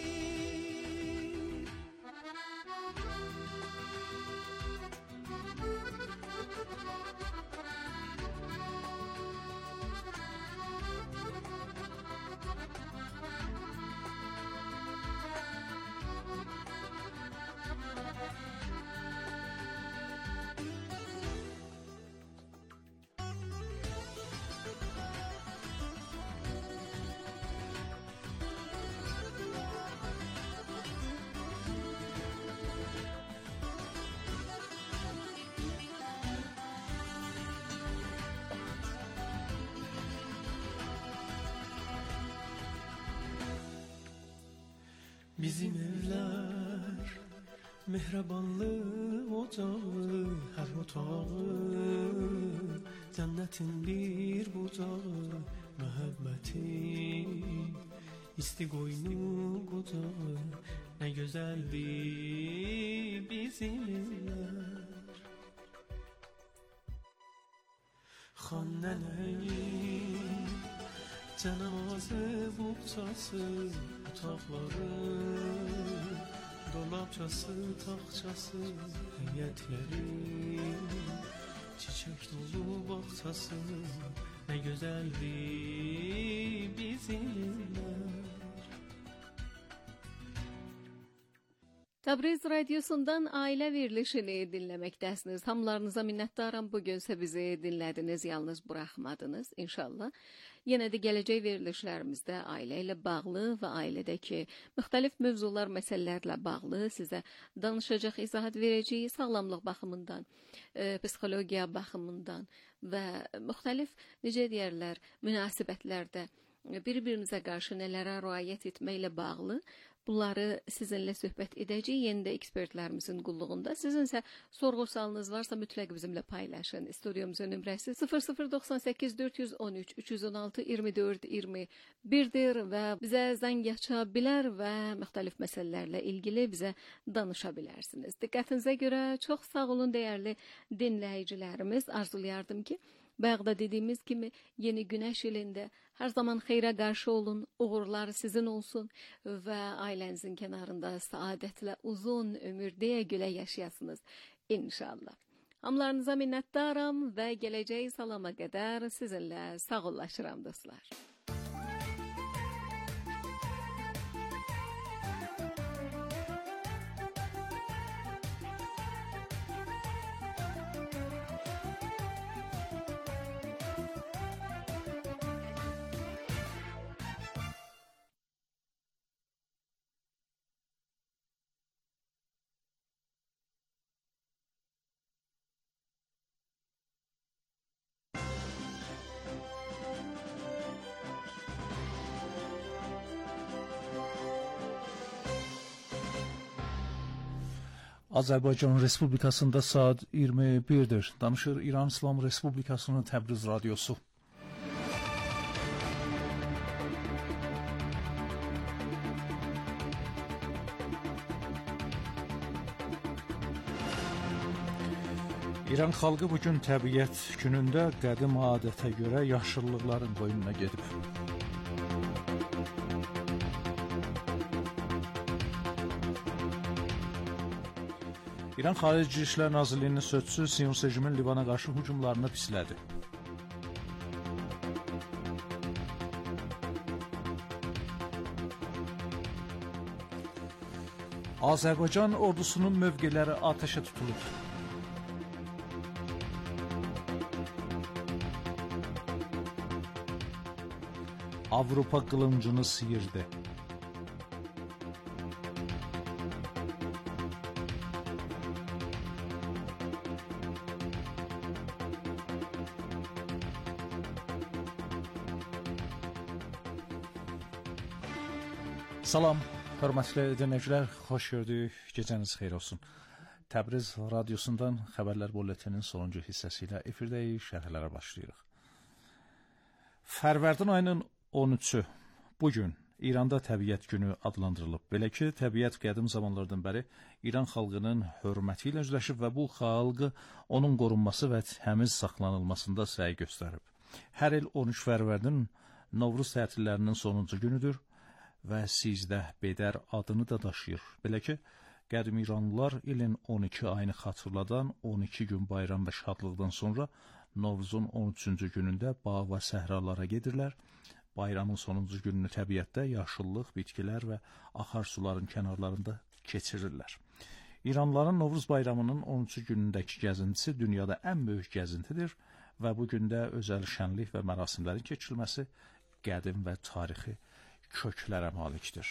Bizim evler mehrabanlı ocağı, her otağı cennetin bir bucağı, muhabbetin istigoynu kucağı, ne güzeldi bizim evler. Xannələyin cənazə buqçası, otaqları, dolapçası, taxçası, heyətləri, çiçək dolu bağçası, nə gözəldi bizimlər. Təbriz Radiosundan ailə verilişini dinləməkdəsiniz. Hamılarınıza minnətdaram. Bugünsə bizi dinlədiniz, yalnız buraxmadınız. İnşallah yenə də gələcək verilişlərimizdə ailə ilə bağlı və ailədəki müxtəlif mövzular, məsələlərlə bağlı sizə danışacaq, izahat verəcəyik sağlamlıq baxımından, e, psixologiya baxımından və müxtəlif, necə deyərlər, münasibətlərdə bir-birimizə qarşı nələrə riayət etməklə bağlı bunları sizinlə söhbət edəcəyik. Yeni də ekspertlərimizin qulluğunda. Sizinsə sorğu-sualınız varsa mütləq bizimlə paylaşın. Studiyamızın nömrəsi sıfır sıfır doxsan səkkiz dörd yüz on üç üç yüz on altı iyirmi dörd iyirmi birdir və bizə zəng aça bilər və müxtəlif məsələlərlə ilgili bizə danışa bilərsiniz. Diqqətinizə görə çox sağ olun dəyərli dinləyicilərimiz. Arzulayardım ki, bayaqda dediyimiz kimi yeni günəş ilində hər zaman xeyrə qarşı olun, uğurlar sizin olsun və ailənizin kənarında səadətlə uzun ömür deyə-gülə yaşayasınız inşallah. Hamlarınıza minnətdaram və gələcək salama qədər sizinlə sağollaşıram dostlar. Azərbaycan Respublikasında saat iyirmi birdir. Danışır İran İslam Respublikasının Təbriz radiosu. İran xalqı bugün təbiət günündə qədim adətə görə yaşıllıqların qoynuna gedib. İran Xarici İşlər Nazirliyinin sözçüsü Siyonist rejimin Livana qarşı hücumlarını pislədi. Azərbaycan ordusunun mövqeləri atəşə tutulub. Avropa qılıncını sıyırdı. Salam, hörmətli dinləyicilər, xoş gördük, gecəniz xeyir olsun. Təbriz radiosundan xəbərlər bulletinin sonuncu hissəsi ilə efirdəyik, şərhlərə başlayırıq. Fərvərdin ayının on üçü bugün İranda Təbiət günü adlandırılıb. Belə ki, təbiət qədim zamanlardan bəri İran xalqının hörməti ilə üzləşib və bu xalqı onun qorunması və təmiz saxlanılmasında səy göstərib. Hər il on üç Fərvərdin Novruz tətillərinin sonuncu günüdür və sizdə Bedər adını da daşıyır. Belə ki, qədim İranlılar ilin on iki ayını xatırladan on iki gün bayram və şadlıqdan sonra Novruzun on üçüncü günündə bağ və səhralara gedirlər. Bayramın sonuncu gününü təbiətdə yaşıllıq, bitkilər və axarsuların kənarlarında keçirirlər. İranlıların Novruz bayramının on üçü günündəki gəzintisi dünyada ən böyük gəzintidir və bu gündə özəl şənlik və mərasimlərin keçirilməsi qədim və tarixi köklərə malikdir.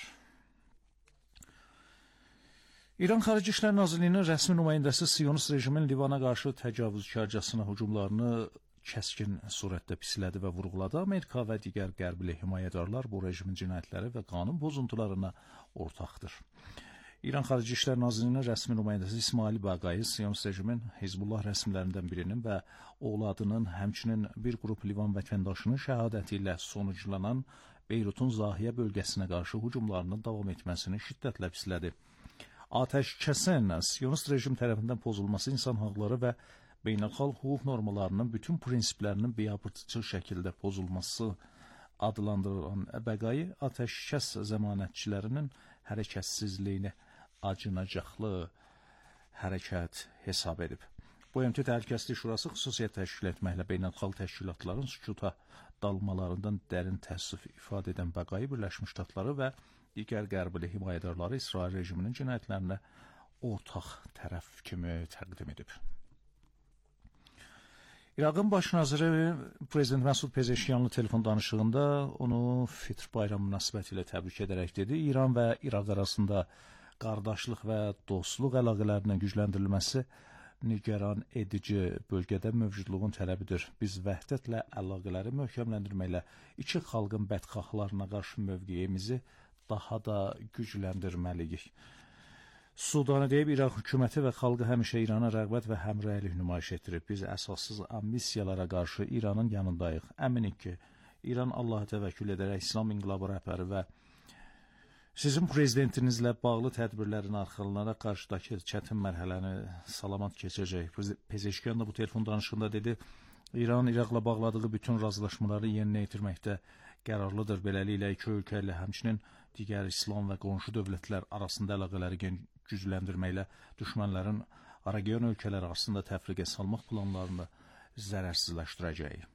İran Xarici İşlər Nazirliyinin rəsmi nümayəndəsi Siyonist rejimin Livana qarşı təcavüzkarcasına hücumlarını kəskin surətdə pislədi və vurğuladı. Amerika və digər qərbli himayədarlar bu rejimin cinayətləri və qanun pozuntularına ortaqdır. İran Xarici İşlər Nazirliyinin rəsmi nümayəndəsi İsmail Baqai Siyonist rejimin Hizbullah rəsmilərindən birinin və oğladının, həmçinin bir qrup Livan vətəndaşının şəhadəti ilə sonuclanan Beyrutun Zahiyə bölgəsinə qarşı hücumlarının davam etməsini şiddətlə pislədi. Atəşkəsin Siyonist rejim tərəfindən pozulması insan hüquqları və beynəlxalq hüquq normalarının bütün prinsiplərinin biabırtıcı şəkildə pozulması adlandırılan Bəqai atəşkəs zəmanətçilərinin hərəkətsizliyini acınacaqlı hərəkət hesab edib. Bu M T Təhlükəsizlik Şurası xüsusiyyət təşkil etməklə beynəlxalq təşkilatların sükuta dalmalarından dərin təəssüf ifadə edən Bəqai Birləşmiş Ştatları və digər qərbli himayədarları İsrail rejiminin cinayətlərinə ortaq tərəf kimi təqdim edib. İraqın baş naziri Prezident Məsud Pezeşkiyanlı telefon danışığında onu Fitr bayramı münasibəti ilə təbrik edərək dedi, İran və İraq arasında qardaşlıq və dostluq əlaqələrinin gücləndirilməsi nigaran edici bölgədə mövcudluğun tələbidir. Biz vəhdətlə əlaqələri möhkəmləndirməklə iki xalqın bədxahlarına qarşı mövqeyimizi daha da gücləndirməliyik. Sudanı deyib, İraq hökuməti və xalqı həmişə İrana rəğbət və həmrəylik nümayiş etdirib. Biz əsassız ambisiyalara qarşı İranın yanındayıq. Əminik ki, İran Allaha təvəkkül edərək İslam İnqilabı rəhbəri və sizin prezidentinizlə bağlı tədbirlərin arxalanaraq qarşıdakı çətin mərhələni salamat keçəcək. Pezeşkiyan da bu telefon danışığında dedi, İran İraqla bağladığı bütün razılaşmaları yerinə yetirməkdə qərarlıdır. Beləliklə iki ölkə ilə həmçinin digər İslam və qonşu dövlətlər arasında əlaqələri gücləndirməklə düşmənlərin region ölkələr arasında təfriqə salmaq planlarını zərərsizləşdirəcək.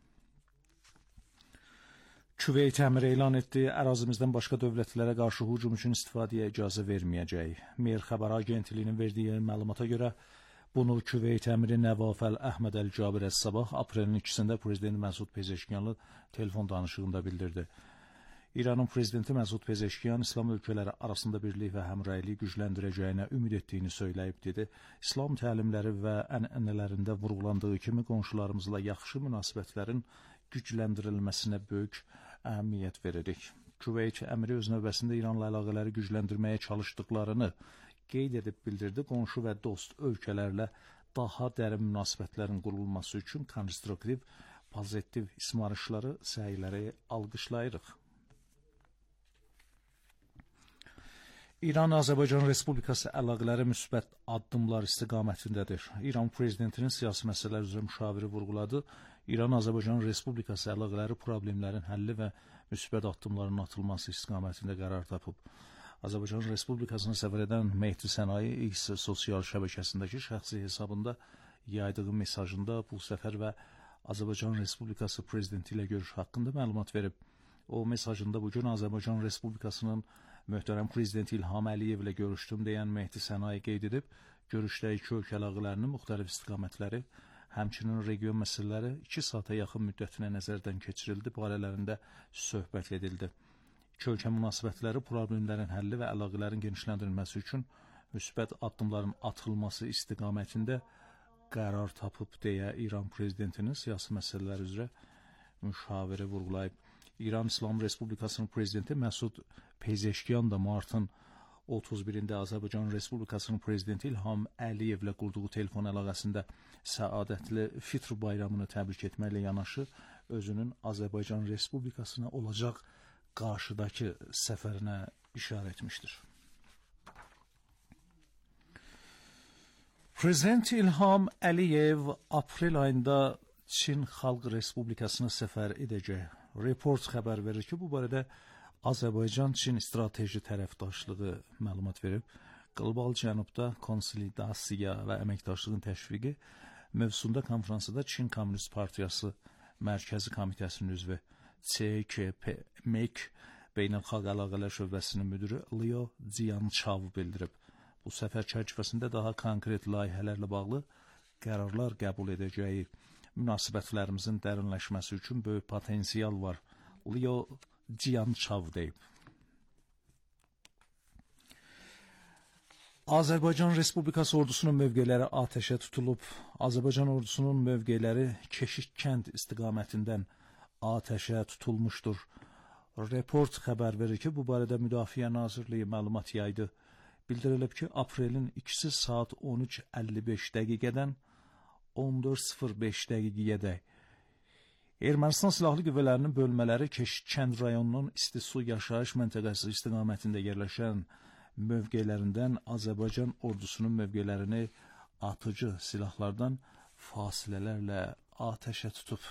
Küveyt əmri elan etdi, ərazimizdən başqa dövlətlərə qarşı hücum üçün istifadəyə icazə verməyəcək. Mer xəbər agentliyinin verdiyi məlumata görə bunu Küveyt əmri Nəvaf Əl-Əhməd Əl-Cabir Əs-Sabah aprelin ikisində Prezident Məsud Pezeşkiyanlı telefon danışığında bildirdi. İranın Prezidenti Məsud Pezeşkiyan İslam ölkələri arasında birlik və həmrəylik gücləndirəcəyinə ümid etdiyini söyləyib dedi. İslam təlimləri və ənənələrində vurğulandığı kimi qonşularımızla yaxşı münasibətlərin gücləndirilməsinə böyük əhəmiyyət veririk. Küveyt əmri öz növbəsində İranla əlaqələri gücləndirməyə çalışdıqlarını qeyd edib bildirdi. Qonşu və dost ölkələrlə daha dərin münasibətlərin qurulması üçün konstruktiv, pozitiv ismarışları, səyləri alqışlayırıq. İran-Azərbaycan Respublikası əlaqələri müsbət addımlar istiqamətindədir. İran prezidentinin siyasi məsələlər üzrə müşaviri vurğuladı. İran-Azərbaycan Respublikası əlaqələri problemlərin həlli və müsbət addımların atılması istiqamətində qərar tapıb. Azərbaycan Respublikasına səfər edən Mehdi Sənayi X sosial şəbəkəsindəki şəxsi hesabında yaydığı mesajında bu səfər və Azərbaycan Respublikası prezidenti ilə görüş haqqında məlumat verib. O mesajında bugün Azərbaycan Respublikasının möhtərəm prezidenti İlham Əliyevlə görüşdüm deyən Mehdi Sənayi qeyd edib, görüşdə iki ölkə əlaqələrinin müxtəlif istiqamətləri, həmçinin region məsələləri iki saata yaxın müddətinə nəzərdən keçirildi, barələrində söhbət edildi. İki ölkə münasibətləri, problemlərin həlli və əlaqələrin genişləndirilməsi üçün müsbət addımların atılması istiqamətində qərar tapıb deyə İran prezidentinin siyasi məsələlər üzrə müşaviri vurğulayıb. İran İslam Respublikasının prezidenti Məsud Pezeşkiyan da martın otuz birində Azərbaycan Respublikasının prezidenti İlham Əliyevlə qurduğu telefon əlaqəsində səadətli Fitr bayramını təbrik etməklə yanaşı özünün Azərbaycan Respublikasına olacaq qarşıdakı səfərinə işarə etmişdir. Prezident İlham Əliyev aprel ayında Çin Xalq Respublikasına səfər edəcək. Report xəbər verir ki, bu barədə Azərbaycan-Çin strateji tərəfdaşlığı məlumat verib. Qlobal Cənubda konsolidasiya və əməkdaşlığın təşviqi mövzusunda konfransda Çin Komünist Partiyası Mərkəzi Komitəsinin üzvü C K P M E K Beynəlxalq Əlaqələr Şöbəsinin müdiri Liu Jianchao bildirib. Bu səfər çərçivəsində daha konkret layihələrlə bağlı qərarlar qəbul edəcəyi, münasibətlərimizin dərinləşməsi üçün böyük potensial var. Liu Jianchao deyib. Azərbaycan Respublikası ordusunun mövqeləri atəşə tutulub. Azərbaycan ordusunun mövqeləri Keşik kənd istiqamətindən atəşə tutulmuşdur. Report xəbər verir ki, bu barədə Müdafiə Nazirliyi məlumat yaydı. Bildirilib ki, aprelin ikisi saat on üç əlli beş dəqiqədən on dörd sıfır beş dəqiqəyədək Ermənistan Silahlı Qüvvələrinin bölmələri Keşikənd rayonunun İstisu yaşayış məntəqəsi istiqamətində yerləşən mövqelərindən Azərbaycan ordusunun mövqələrini atıcı silahlardan fasilələrlə atəşə tutub.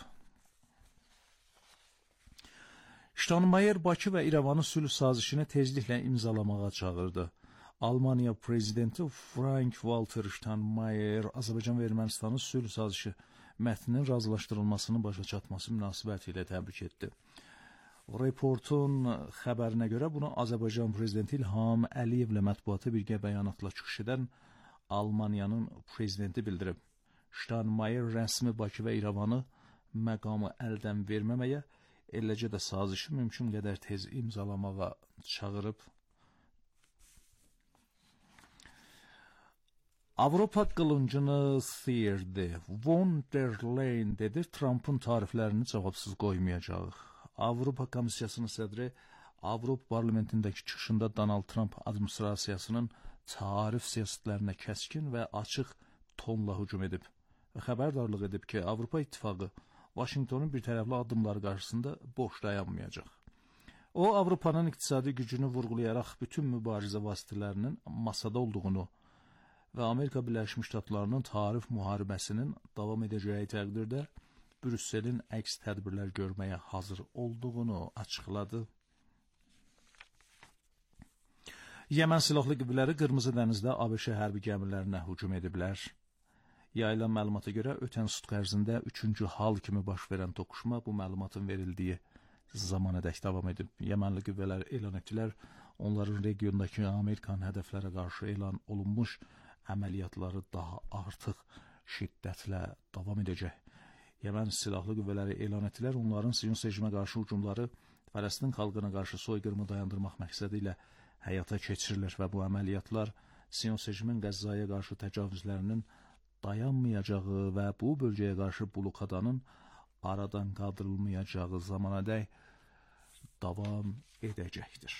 Steinmeier Bakı və İrəvanın sülh sazişini tezliklə imzalamağa çağırdı. Almaniya prezidenti Frank-Walter Steinmeier Azərbaycan və Ermənistanın sülh sazişi mətninin razılaşdırılmasının başa çatması münasibəti ilə təbrik etdi. Reportun xəbərinə görə bunu Azərbaycan prezidenti İlham Əliyevlə mətbuata birgə bəyanatla çıxış edən Almaniyanın prezidenti bildirib. Steinmeier rəsmi Bakı və İrəvanı məqamı əldən verməməyə, eləcə də sazişi mümkün qədər tez imzalamağa çağırıb. Avropa qılıncını sıyırdı. Von der Leyen dedi, Trump'ın tariflərini cavabsız qoymayacaq. Avropa Komissiyasının sədri Avropa Parlamentindəki çıxışında Donald Trump administrasiyasının tarif siyasətlərinə kəskin və açıq tonla hücum edib və xəbərdarlıq edib ki, Avropa İttifaqı Vaşinqtonun birtərəfli addımları qarşısında boş dayanmayacaq. O, Avropanın iqtisadi gücünü vurğulayaraq bütün mübarizə vasitələrinin masada olduğunu və Amerika Birləşmiş Ştatlarının tarif müharibəsinin davam edəcəyi təqdirdə Brüsselin əks tədbirlər görməyə hazır olduğunu açıqladı. Yemen silahlı qüvvələri Qırmızı dənizdə ABŞ hərbi gəmilərinə hücum ediblər. Yayılan məlumata görə ötən sutq ərzində üçüncü hal kimi baş verən toqquşma bu məlumatın verildiyi zamanədək davam edib. Yemenli qüvvələr elan etdilər, onların regiondakı Amerikan hədəflərə qarşı elan olunmuş əməliyyatları daha artıq şiddətlə davam edəcək. Yemen silahlı qüvvələri elan etdilər, onların Siyonist rejimə qarşı hücumları Fələstin xalqına qarşı soyqırımı dayandırmaq məqsədi ilə həyata keçirilir və bu əməliyyatlar Siyonist rejimin Qəzzaya qarşı təcavüzlərinin dayanmayacağı və bu bölgəyə qarşı blokadanın aradan qaldırılmayacağı zamanadək davam edəcəkdir.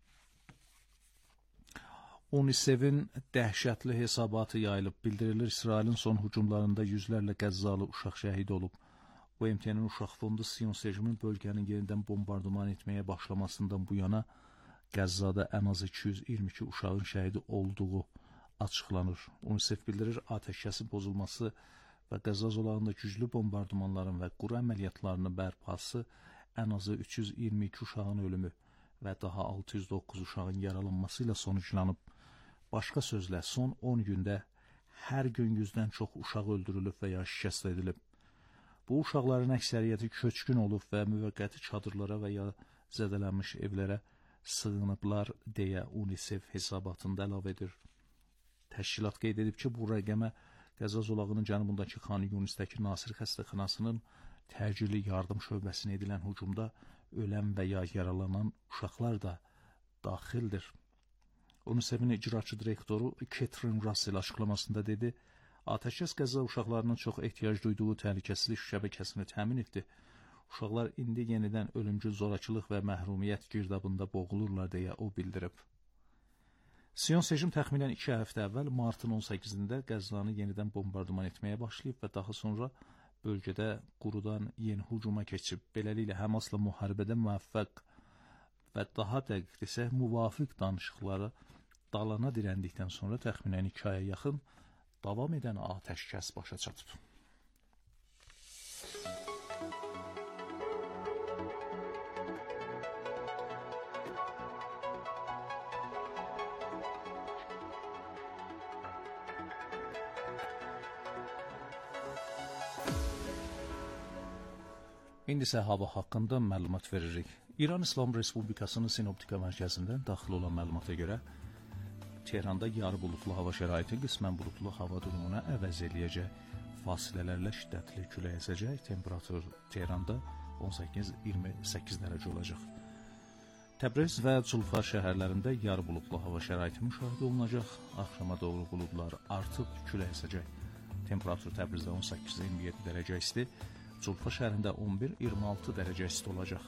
UNICEF-in dəhşətli hesabatı yayılıb, bildirilir İsrailin son hücumlarında yüzlərlə Qəzzalı uşaq şəhid olub. U M T-nin uşaq fondu Siyonist rejimin bölgənin yenidən bombardıman etməyə başlamasından bu yana Qəzzada ən az iki yüz iyirmi iki uşağın şəhidi olduğu açıqlanır. UNICEF bildirir, atəşkəsin pozulması və Qəzza zolağında güclü bombardımanların və quru əməliyyatlarının bərpası ən azı üç yüz iyirmi iki uşağın ölümü və daha altı yüz doqquz uşağın yaralanması ilə sonuçlanıb. Başqa sözlə, son on gündə hər gün yüzdən çox uşaq öldürülüb və ya şikəst edilib. Bu uşaqların əksəriyyəti köçkün olub və müvəqqəti çadırlara və ya zədələnmiş evlərə sığınıblar deyə UNICEF hesabatında əlavə edir. Təşkilat qeyd edib ki, bu rəqəmə Qəzza zolağının cənubundakı Xan Yunisdəki Nasir xəstəxanasının təcili yardım şöbəsinə edilən hücumda ölən və ya yaralanan uşaqlar da daxildir. UNICEF-in icraçı direktoru Catherine Russell açıqlamasında dedi, atəşkəs Qəzza uşaqlarının çox ehtiyac duyduğu təhlükəsizlik şəbəkəsini təmin etdi. Uşaqlar indi yenidən ölümcül zorakılıq və məhrumiyyət girdabında boğulurlar deyə o bildirib. Siyonist rejim təxminən iki həftə əvvəl martın on səkkizində Qəzzanı yenidən bombardıman etməyə başlayıb və daha sonra bölgədə qurudan yeni hücuma keçib. Beləliklə Həmasla müharibədə müvəffəq və daha dəqiq desək müvafiq danışıqları dalana dirəndikdən sonra təxminən iki aya yaxın davam edən atəşkəs başa çatıb. İndi isə hava haqqında məlumat veririk. İran İslam Respublikasının Sinoptika mərkəzindən daxil olan məlumata görə Tehranda yarı bulutlu hava şəraiti qismən bulutlu hava durumuna əvəz eləyəcək. Fasilələrlə şiddətli külək əsəcək. Temperatur Tehranda on səkkiz iyirmi səkkiz dərəcə olacaq. Təbriz və Culfa şəhərlərində yarı bulutlu hava şəraiti müşahidə olunacaq. Axşama doğru buludlar artıb külək əsəcək. Temperatur Təbrizdə on səkkiz iyirmi yeddi dərəcə isti. Culfa şəhərində on bir iyirmi altı dərəcə isti olacaq.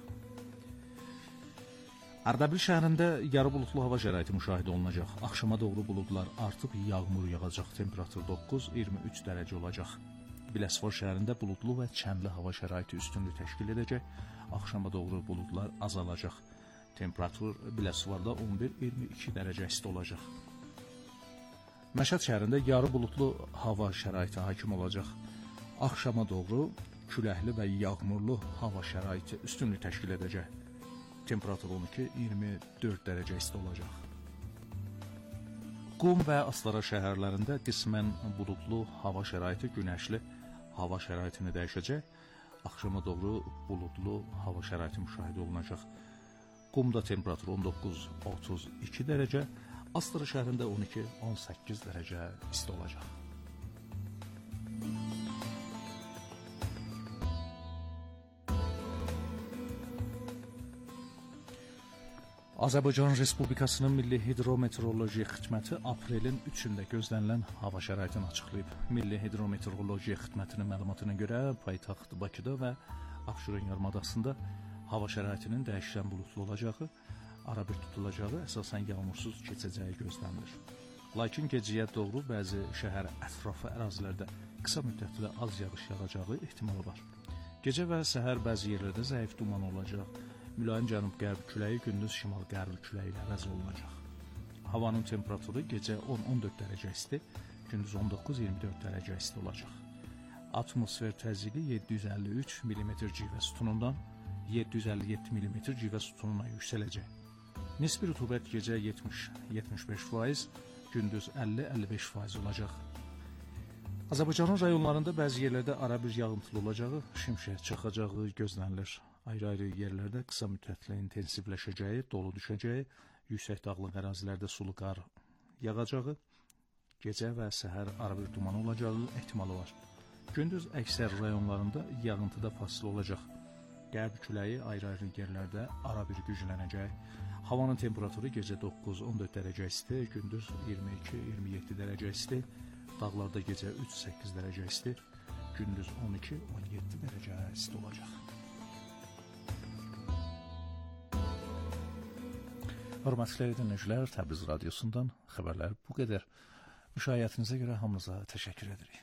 Ardabil şəhərində yarı bulutlu hava şəraiti müşahidə olunacaq. Axşama doğru buludlar artıb yağmur yağacaq. Temperatur doqquz iyirmi üç dərəcə olacaq. Biləsuvar şəhərində buludlu və çənli hava şəraiti üstünlük təşkil edəcək. Axşama doğru buludlar azalacaq. Temperatur Biləsuvarda on bir iyirmi iki dərəcə isti olacaq. Məşəd şəhərində yarı buludlu hava şəraiti hakim olacaq. Axşama doğru küləkli və yağmurlu hava şəraiti üstünlük təşkil edəcək. Temperatur on iki iyirmi dörd dərəcə isti olacaq. Qum və Astara şəhərlərində qismən buludlu hava şəraiti günəşli hava şəraitini dəyişəcək. Axşama doğru buludlu hava şəraiti müşahidə olunacaq. Qumda temperatur on doqquz otuz iki dərəcə, Astara şəhərində on iki on səkkiz dərəcə isti olacaq. Azərbaycan Respublikasının Milli Hidrometeorologiya Xidməti aprelin üçündə gözlənilən hava şəraitini açıqlayıb. Milli Hidrometeorologiya Xidmətinin məlumatına görə paytaxt Bakıda və Abşeron yarımadasında hava şəraitinin dəyişkən buludlu olacağı, arabir tutulacağı, əsasən yağmursuz keçəcəyi gözlənilir. Lakin gecəyə doğru bəzi şəhər ətrafı ərazilərdə qısa müddətli az yağış yağacağı ehtimalı var. Gecə və səhər bəzi yerlərdə zəif duman olacaq. Mülayim cənub-qərb küləyi gündüz şimal-qərb küləyi ilə əvəz olunacaq. Havanın temperaturu gecə on on dörd dərəcə isti, gündüz on doqquz iyirmi dörd dərəcə isti olacaq. Atmosfer təzyiqi yeddi yüz əlli üç millimetr civə sütunundan yeddi yüz əlli yeddi millimetr civə sütununa yüksələcək. Nisbi rütubət gecə yetmiş yetmiş beş faiz, gündüz əlli əlli beş faiz olacaq. Azərbaycanın rayonlarında bəzi yerlərdə arabir yağıntılı olacağı, şimşək çaxacağı gözlənilir. Ayrı-ayrı yerlərdə qısa müddətli intensivləşəcəyi, dolu düşəcəyi, yüksək dağlıq ərazilərdə sulu qar yağacağı, gecə və səhər arabir duman olacağı ehtimalı var. Gündüz əksər rayonlarında yağıntıda fasil olacaq. Qərb küləyi ayrı-ayrı yerlərdə arabir güclənəcək. Havanın temperaturu gecə doqquz on dörd dərəcə isti, gündüz iyirmi iki iyirmi yeddi dərəcə isti, dağlarda gecə üç səkkiz dərəcə isti, gündüz on iki on yeddi dərəcə isti olacaq. Hörmətli dinləyicilər, Təbriz radiosundan xəbərlər bu qədər. Müşahiyyətinizə görə hamınıza təşəkkür edirik.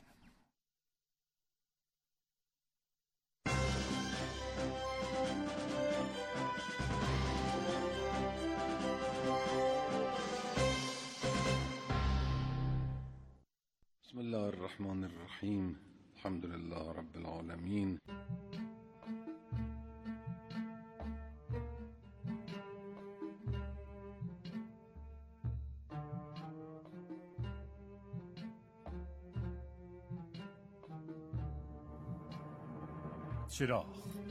Bismillahirrahmanirrahim. Elhamdülillah Rabbil alemin. چراغ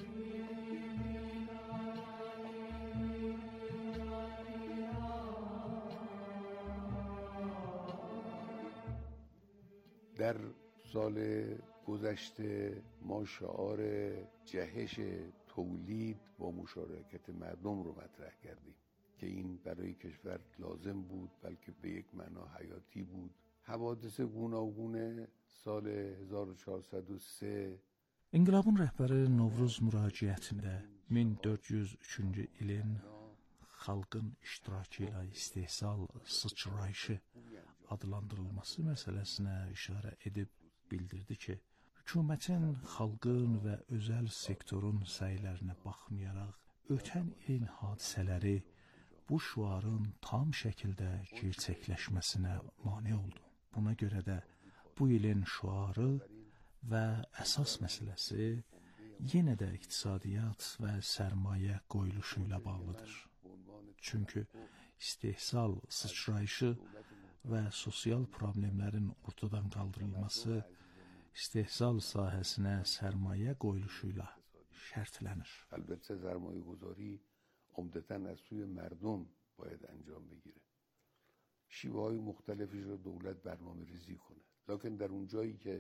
در سال گذشته ما شعار جهش تولید با مشارکت مردم رو مطرح کردیم که این برای کشور لازم بود، بلکه به یک معنا حیاتی بود. حوادث گوناگون سال هزار و چهارصد و سه İnqilabın rəhbəri Novruz müraciətində min dörd yüz üçüncü ilin xalqın iştirakı ilə istehsal sıçrayışı adlandırılması məsələsinə işarə edib bildirdi ki, hökumətin, xalqın və özəl sektorun səylərinə baxmayaraq ötən ilin hadisələri bu şüarın tam şəkildə gerçəkləşməsinə mane oldu. Buna görə də bu ilin şüarı və əsas məsələsi yenə də iqtisadiyyat və sərmayə qoyuluşu ilə bağlıdır. Çünki istehsal sıçrayışı və sosial problemlərin ortadan qaldırılması istehsal sahəsinə sərmayə qoyuluşu ilə şərtlənir. Əlbəttə sərmayəguzari عمدتاً از سوی مردم باید انجام بگیره. شیوه‌های مختلفی رو دولت برنامه ریزی کنه. لکن در اون جایی که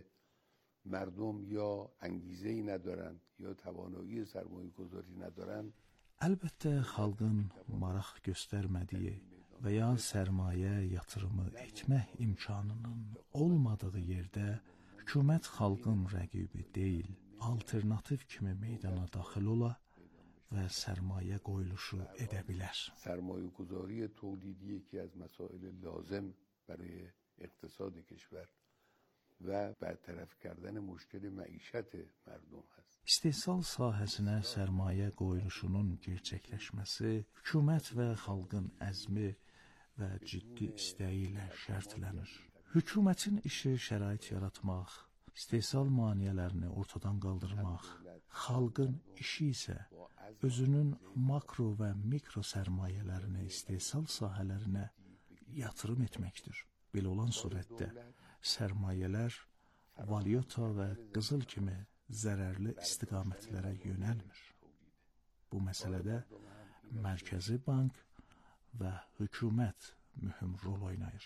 مردم یا انگیزه‌ای ندارن یا توانایی سرمایه‌گذاری ندارن Əlbəttə xalqın maraq göstərmədiyi və ya sərmayə yatırımı etmək imkanının olmadığı yerdə hökumət xalqın rəqibi deyil, alternativ kimi meydana daxil ola və sərmayə qoyuluşu edə bilər. سرمایه‌گذاری تولیدی یکی از مسائل لازم برای اقتصاد کشور و برطرف کردن مشکل معیشت مردم هست. İstehsal sahəsinə sərmayə qoyuluşunun gerçəkləşməsi hökumət və xalqın əzmi və ciddi istəyi ilə şərtlənir. Hökumətin işi şərait yaratmaq, istehsal maneələrini ortadan qaldırmaq, xalqın işi isə özünün makro və mikro sərmayələrini istehsal sahələrinə yatırım etməkdir. Belə olan surətdə sərmayələr valyuta və qızıl kimi zərərli istiqamətlərə yönəlmir. Bu məsələdə Mərkəzi Bank və hökumət mühüm rol oynayır.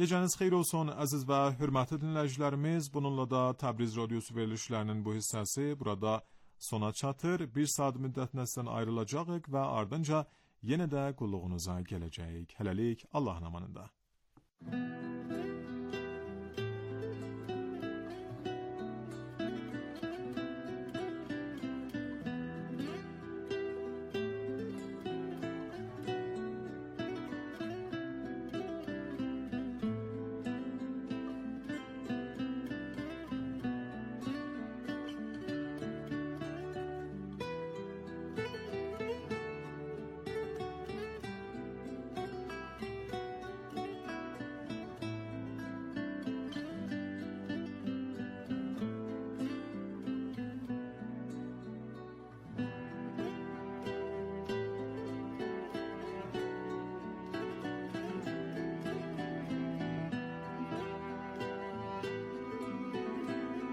Gecəniz xeyir olsun əziz və hörmətli dinləyicilərimiz. Bununla da Təbriz Radiosu verilişlərinin bu hissəsi burada sona çatır. Bir saat müddətinə sizdən ayrılacağıq və ardınca yenə də qulluğunuza gələcəyik. Hələlik Allahın amanında.